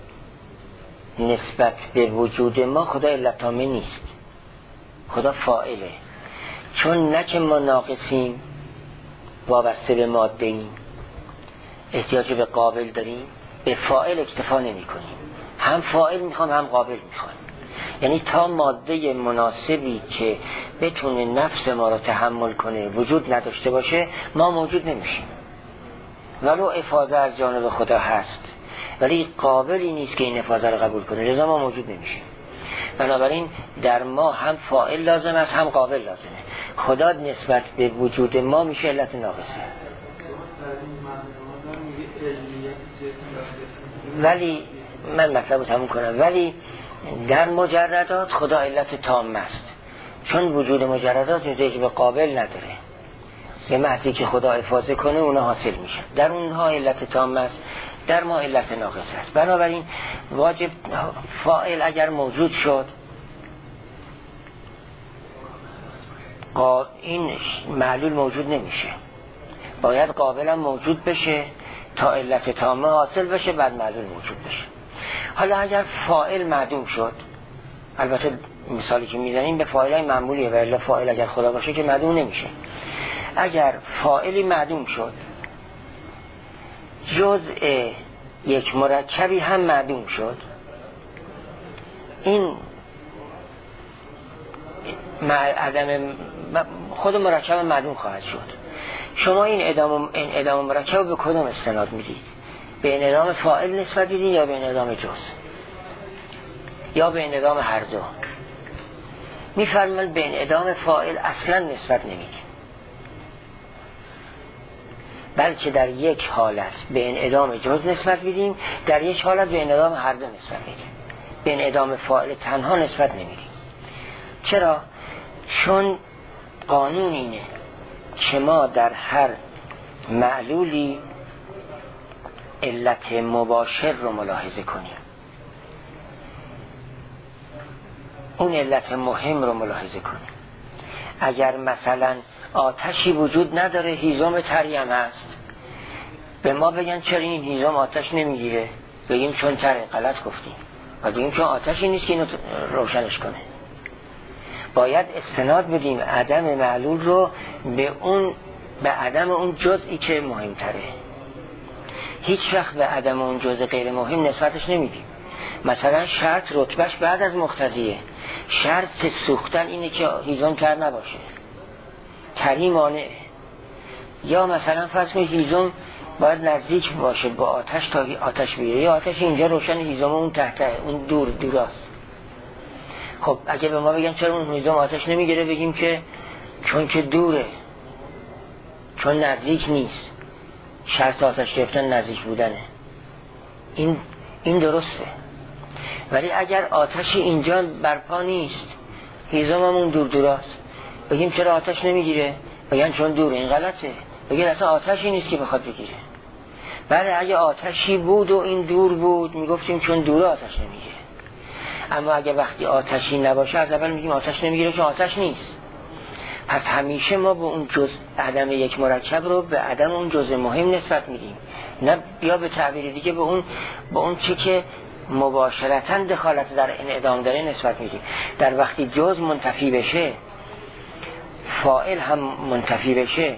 نسبت به وجود ما خدا علت تامه نیست، خدا فاعله. چون نه که ما ناقصیم وابسته به ماده ایم، احتیاج به قابل داریم، به فاعل اکتفا نمی کنیم، هم فاعل میخوام هم قابل میخوام. یعنی تا ماده مناسبی که بتونه نفس ما رو تحمل کنه وجود نداشته باشه، ما موجود نمیشیم. ولو افاده از جانب خدا هست، ولی قابلی نیست که این افاده رو قبول کنه، لذا ما موجود نمیشیم. بنابراین در ما هم فاعل لازم است هم قابل لازمه. خدا نسبت به وجود ما میشه علت ناقصه. ولی من مطلب رو تموم کنم، ولی در مجردات خدا علت تامه است، چون وجود مجردات احتیاج به قابل نداره، به محضی که خدا افاضه کنه اونا حاصل میشن. در اونها علت تامه است، در ما علت ناقصه است. بنابراین واجب فاعل اگر موجود شد، این معلول موجود نمیشه، باید قابل هم موجود بشه تا علت تامه حاصل بشه، بعد معلول موجود بشه. حالا اگر فاعل معدوم شد، البته مثالی که میزنیم به فاعلای معمولیه، ولی فاعل اگر خدا باشه که معدوم نمیشه. اگر فاعلی معدوم شد، جزء یک مرکبی هم معدوم شد، این عدم خود مرکب معدوم خواهد شد. شما این ادامه مرکب به کدوم استناد میدید؟ به انعدام فاعل نسبت میدید یا به انعدام جزء یا به انعدام هر دو؟ میفرمایند به انعدام فاعل اصلا نسبت نمیدید، بلکه در یک حالت به انعدام جزء نسبت میدیم، در یک حالت به انعدام هر دو نسبت میدیم. به انعدام فاعل تنها نسبت نمیدیم. چرا؟ چون قانون اینه که ما در هر معلولی علت مباشر رو ملاحظه کنیم. اون علت مهم رو ملاحظه کنیم. اگر مثلا آتشی وجود نداره، هیزم تری هم هست، به ما بگن چرا این هیزم آتش نمیگیره، بگیم چون تره، غلط گفتیم. و بگیم چون آتشی نیست که اینو روشنش کنه. باید استناد بدیم عدم معلول رو به عدم اون جزئی که مهمتره. هیچ وقت به عدم اون جزء غیر مهم نسبتش نمیدیم. مثلا شرط رتبهش بعد از مقتضیه. شرط سوختن اینه که هیزم تر نباشه، تری مانع. یا مثلا فرض کنید هیزم باید نزدیک باشه با آتش تا آتش بیاره، یا آتش اینجا روشن، هیزم اون تحته، اون دوراست. خب اگه به ما بگن چرا اون هیزم آتش نمیگیره، بگیم که چون که دوره، چون نزدیک نیست. شرط آتش گرفتن نزدیک بودنه. این درسته. ولی اگر آتشی اینجا برپا نیست، هیزم همون دوراست، بگیم چرا آتش نمیگیره، بگن چون دوره. این غلطه. بگید اصلا آتشی نیست که بخواد بگیره. بله اگه آتشی بود و این دور بود، میگفتیم چون دوره آتش نمیگیره. اما اگه وقتی آتشی نباشه، از اول میگیم آتش نمیگیره چون آتش نیست. پس همیشه ما به اون جزء عدم یک مرکب رو به عدم اون جزء مهم نسبت میدیم، نه یا به تعبیر دیگه به اون چه که مباشرتاً دخالت در انعدام داره نسبت میدیم. در وقتی جزء منتفی بشه، فاعل هم منتفی بشه،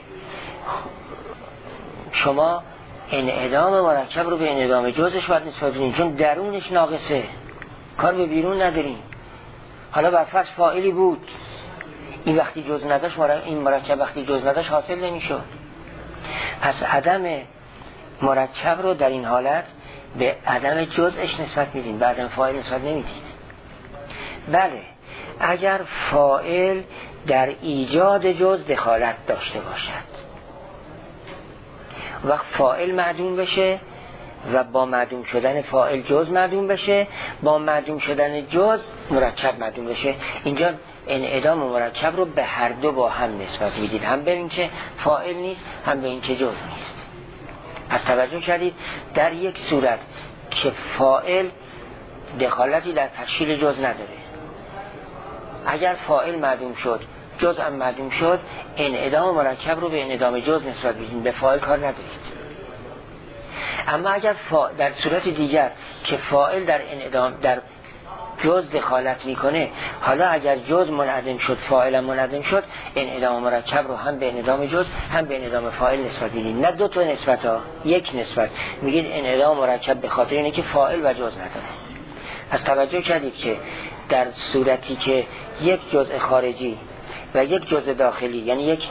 شما انعدام مرکب رو به انعدام جزءش باید نسبت بدین، چون درونش ناقصه، کار به بیرون نداریم. حالا برفرض فاعلی بود، این وقتی جزء نداشت، این مرکب وقتی جزء نداشت حاصل نمیشد. پس عدم مرکب رو در این حالت به عدم جزءش نسبت میدین، به عدم فاعل نسبت نمیدید. بله اگر فاعل در ایجاد جزء دخالت داشته باشد، وقت فاعل معدوم بشه و با معدوم شدن فاعل جزء معدوم بشه، با معدوم شدن جزء مرکب معدوم بشه، اینجا انعدام مرکب رو به هر دو با هم نسبت میدید، هم به این که فاعل نیست، هم به این که جزء نیست. پس توجه کردید در یک صورت که فاعل دخالتی در تشکیل جزء نداره، اگر فاعل معدوم شد، جزء هم معدوم شد، انعدام مرکب رو به انعدام جزء نسبت میدید، به فاعل کار ندارید. اما اگر در صورت دیگر که فاعل در انعدام در جزء دخالت میکنه، حالا اگر جزء منعدم شد، فاعل هم منعدم شد، انعدام مرکب رو هم به انعدام جزء هم به انعدام فاعل نسبت میدید. نه دو تا نسبت ها، یک نسبت. میگید انعدام مرکب به خاطر اینه که فاعل و جزء نداره. پس توجه کردید که در صورتی که یک جزء خارجی و یک جزء داخلی، یعنی یک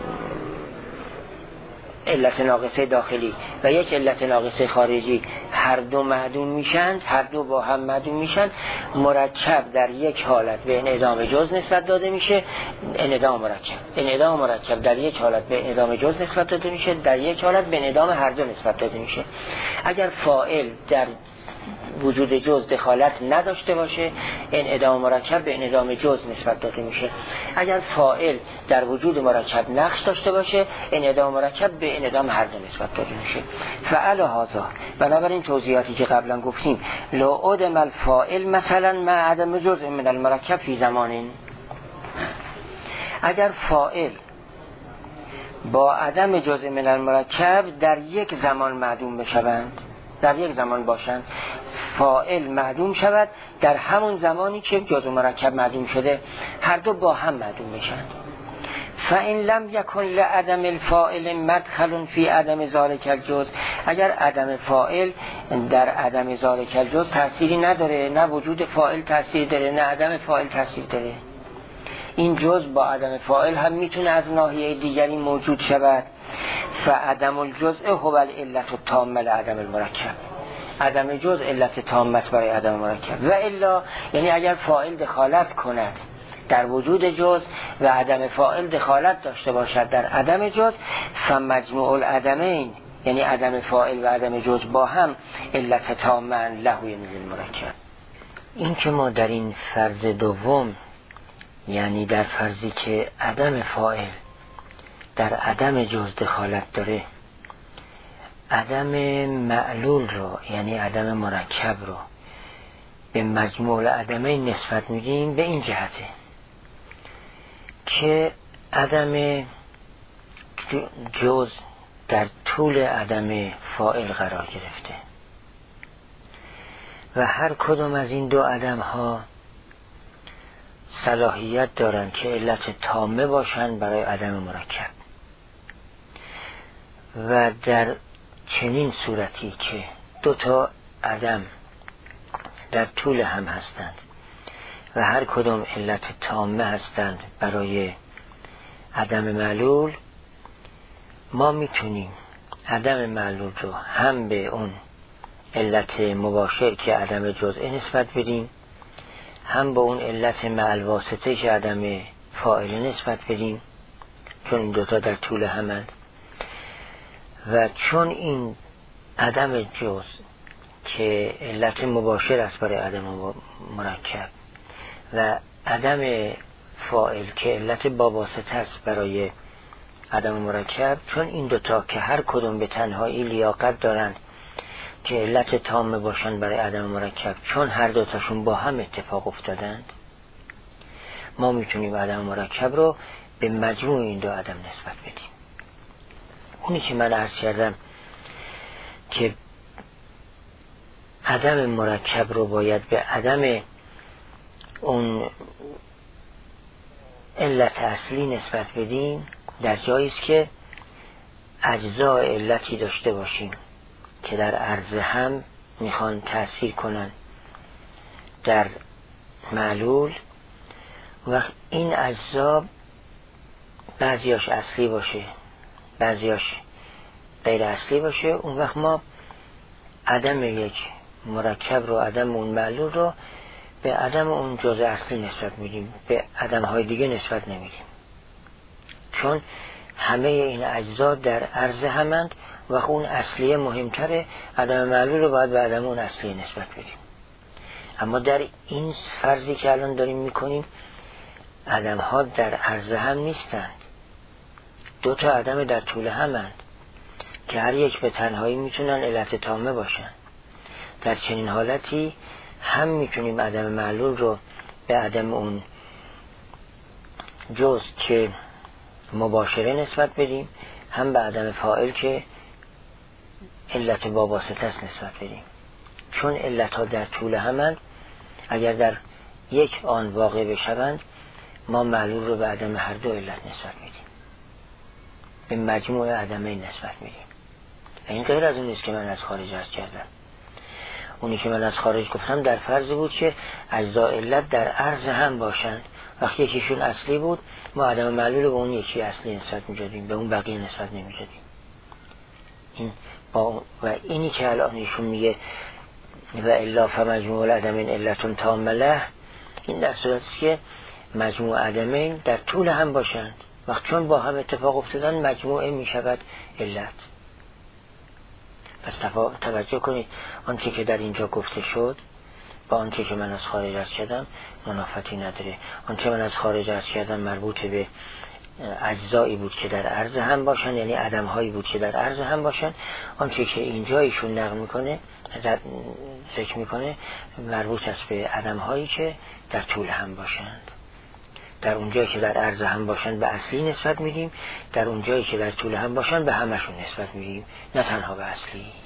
علت ناقصه داخلی و یک علت ناقصه خارجی، هر دو معدوم میشن، هر دو با هم معدوم میشن، مرکب در یک حالت به انعدام جزء نسبت داده میشه، انعدام مرکب در یک حالت به انعدام جزء نسبت داده میشه، در یک حالت به انعدام هر دو نسبت داده میشه. اگر فاعل در وجود جزء دخالت نداشته باشه، انعدام مرکب به انعدام جزء نسبت داده میشه. اگر فاعل در وجود مرکب نقش داشته باشه، انعدام مرکب به انعدام هر دو نسبت داده میشه. فعل هذا، بنابراین توضیحاتی که قبلا گفتیم، لو عدم الفاعل مثلا مع عدم جزء من المرکب فی زمانین، اگر فاعل با عدم جزء من المرکب در یک زمان معدوم بشوند، در یک زمان باشند، فاعل معدوم شود در همون زمانی که جزء مرکب معدوم شده، هر دو با هم معدوم بشن. فإن لم يكن لعدم الفاعل مدخل فی عدم ذلك الجزء، اگر عدم فاعل در عدم ذلك الجزء تأثیری نداره، نه وجود فاعل تأثیر داره، نه عدم فاعل تأثیر داره، این جزء با عدم فاعل هم میتونه از ناحیه دیگری موجود شود. فعدم الجزء هو العلة التامة لعدم المرکب، عدم جزء علت تامه است برای عدم مرکب. و الا، یعنی اگر فاعل دخالت کند در وجود جزء و عدم فاعل دخالت داشته باشد در عدم جزء، فمجموع العدمین، یعنی عدم فاعل و عدم جزء با هم علت تامه له یعنی المرکب. این که ما در این فرض دوم، یعنی در فرضی که عدم فاعل در عدم جزء دخالت داره، عدم معلول رو یعنی عدم مرکب رو به مجموع العدمه نسبت میدیم به این جهته که عدم جز در طول عدم فاعل قرار گرفته و هر کدوم از این دو عدم ها صلاحیت دارن که علت تامه باشن برای عدم مرکب و در چنین صورتی که دو تا عدم در طول هم هستند و هر کدوم علت تامه هستند برای عدم معلول، ما میتونیم عدم معلول رو هم به اون علت مباشر که عدم جزء نسبت بدیم، هم به اون علت مع واسطه که عدم فاعل نسبت بدیم، چون این دوتا در طول همند. و چون این عدم جزء که علت مباشر است برای عدم مرکب و عدم فاعل که علت با واسطه است برای عدم مرکب، چون این دوتا که هر کدوم به تنهایی لیاقت دارند که علت تامه باشن برای عدم مرکب، چون هر دوتاشون با هم اتفاق افتادند، ما میتونیم عدم مرکب رو به مجموع این دو عدم نسبت بدیم. اونی که من عرض کردم که عدم مرکب رو باید به عدم اون علت اصلی نسبت بدیم، در جایی است که اجزاء علتی داشته باشیم که در عرض هم میخوان تأثیر کنن در معلول، و این اجزا بعضیاش اصلی باشه بعضیاش غیر اصلی باشه، اون وقت ما عدم یک مرکب رو، عدم اون معلول رو به عدم اون جزء اصلی نسبت میدیم، به عدم های دیگه نسبت نمیدیم، چون همه این اجزا در عرض همند و اون اصلی مهمتره، عدم معلول رو باید به عدم اون اصلی نسبت بدیم. اما در این فرضی که الان داریم میکنیم، عدم ها در عرض هم نیستند، دو تا عدم در طول همند که هر یک به تنهایی میتونن علت تامه باشن. در چنین حالتی هم میتونیم عدم معلول رو به عدم اون جزء که مباشره نسبت بدیم، هم به عدم فاعل که علت با واسطه است نسبت بدیم. چون علت ها در طول همند، اگر در یک آن واقع بشوند، ما معلول رو به عدم هر دو علت نسبت میدیم، به مجموع عدمه نسبت میدیم. این غیر از اون نیست که من از خارج عرض کردم. اونی که من از خارج گفتم در فرض بود که اجزا علت در عرض هم باشند. وقتی یکیشون اصلی بود، ما عدم معلول رو به اون یکی اصلی نسبت میدادیم، به اون بقیه نسبت نمیدادیم. و اینی که الان ایشون میگه و الا فمجموع العدمین علتون تامه له، این در صورتی که مجموع عدمین در طول هم باشند، وقت چون با هم اتفاق افتادن مجموعه میشود علت. پس توجه کنید، آنچه که در اینجا گفته شد با آنچه که من از خارج عرض کردم منافاتی نداره. آنچه من از خارج عرض کردم مربوط به اجزایی بود که در عرض هم باشن، یعنی عدم هایی بود که در عرض هم باشن. آنچه که اینجا ایشون نقل میکنه، ذکر میکنه، مربوط است به عدم هایی که در طول هم باشند. در اونجایی که در عرض هم باشند به اصلی نسبت میدیم، در اونجایی که در طول هم باشند به همشون نسبت میدیم، نه تنها به اصلی.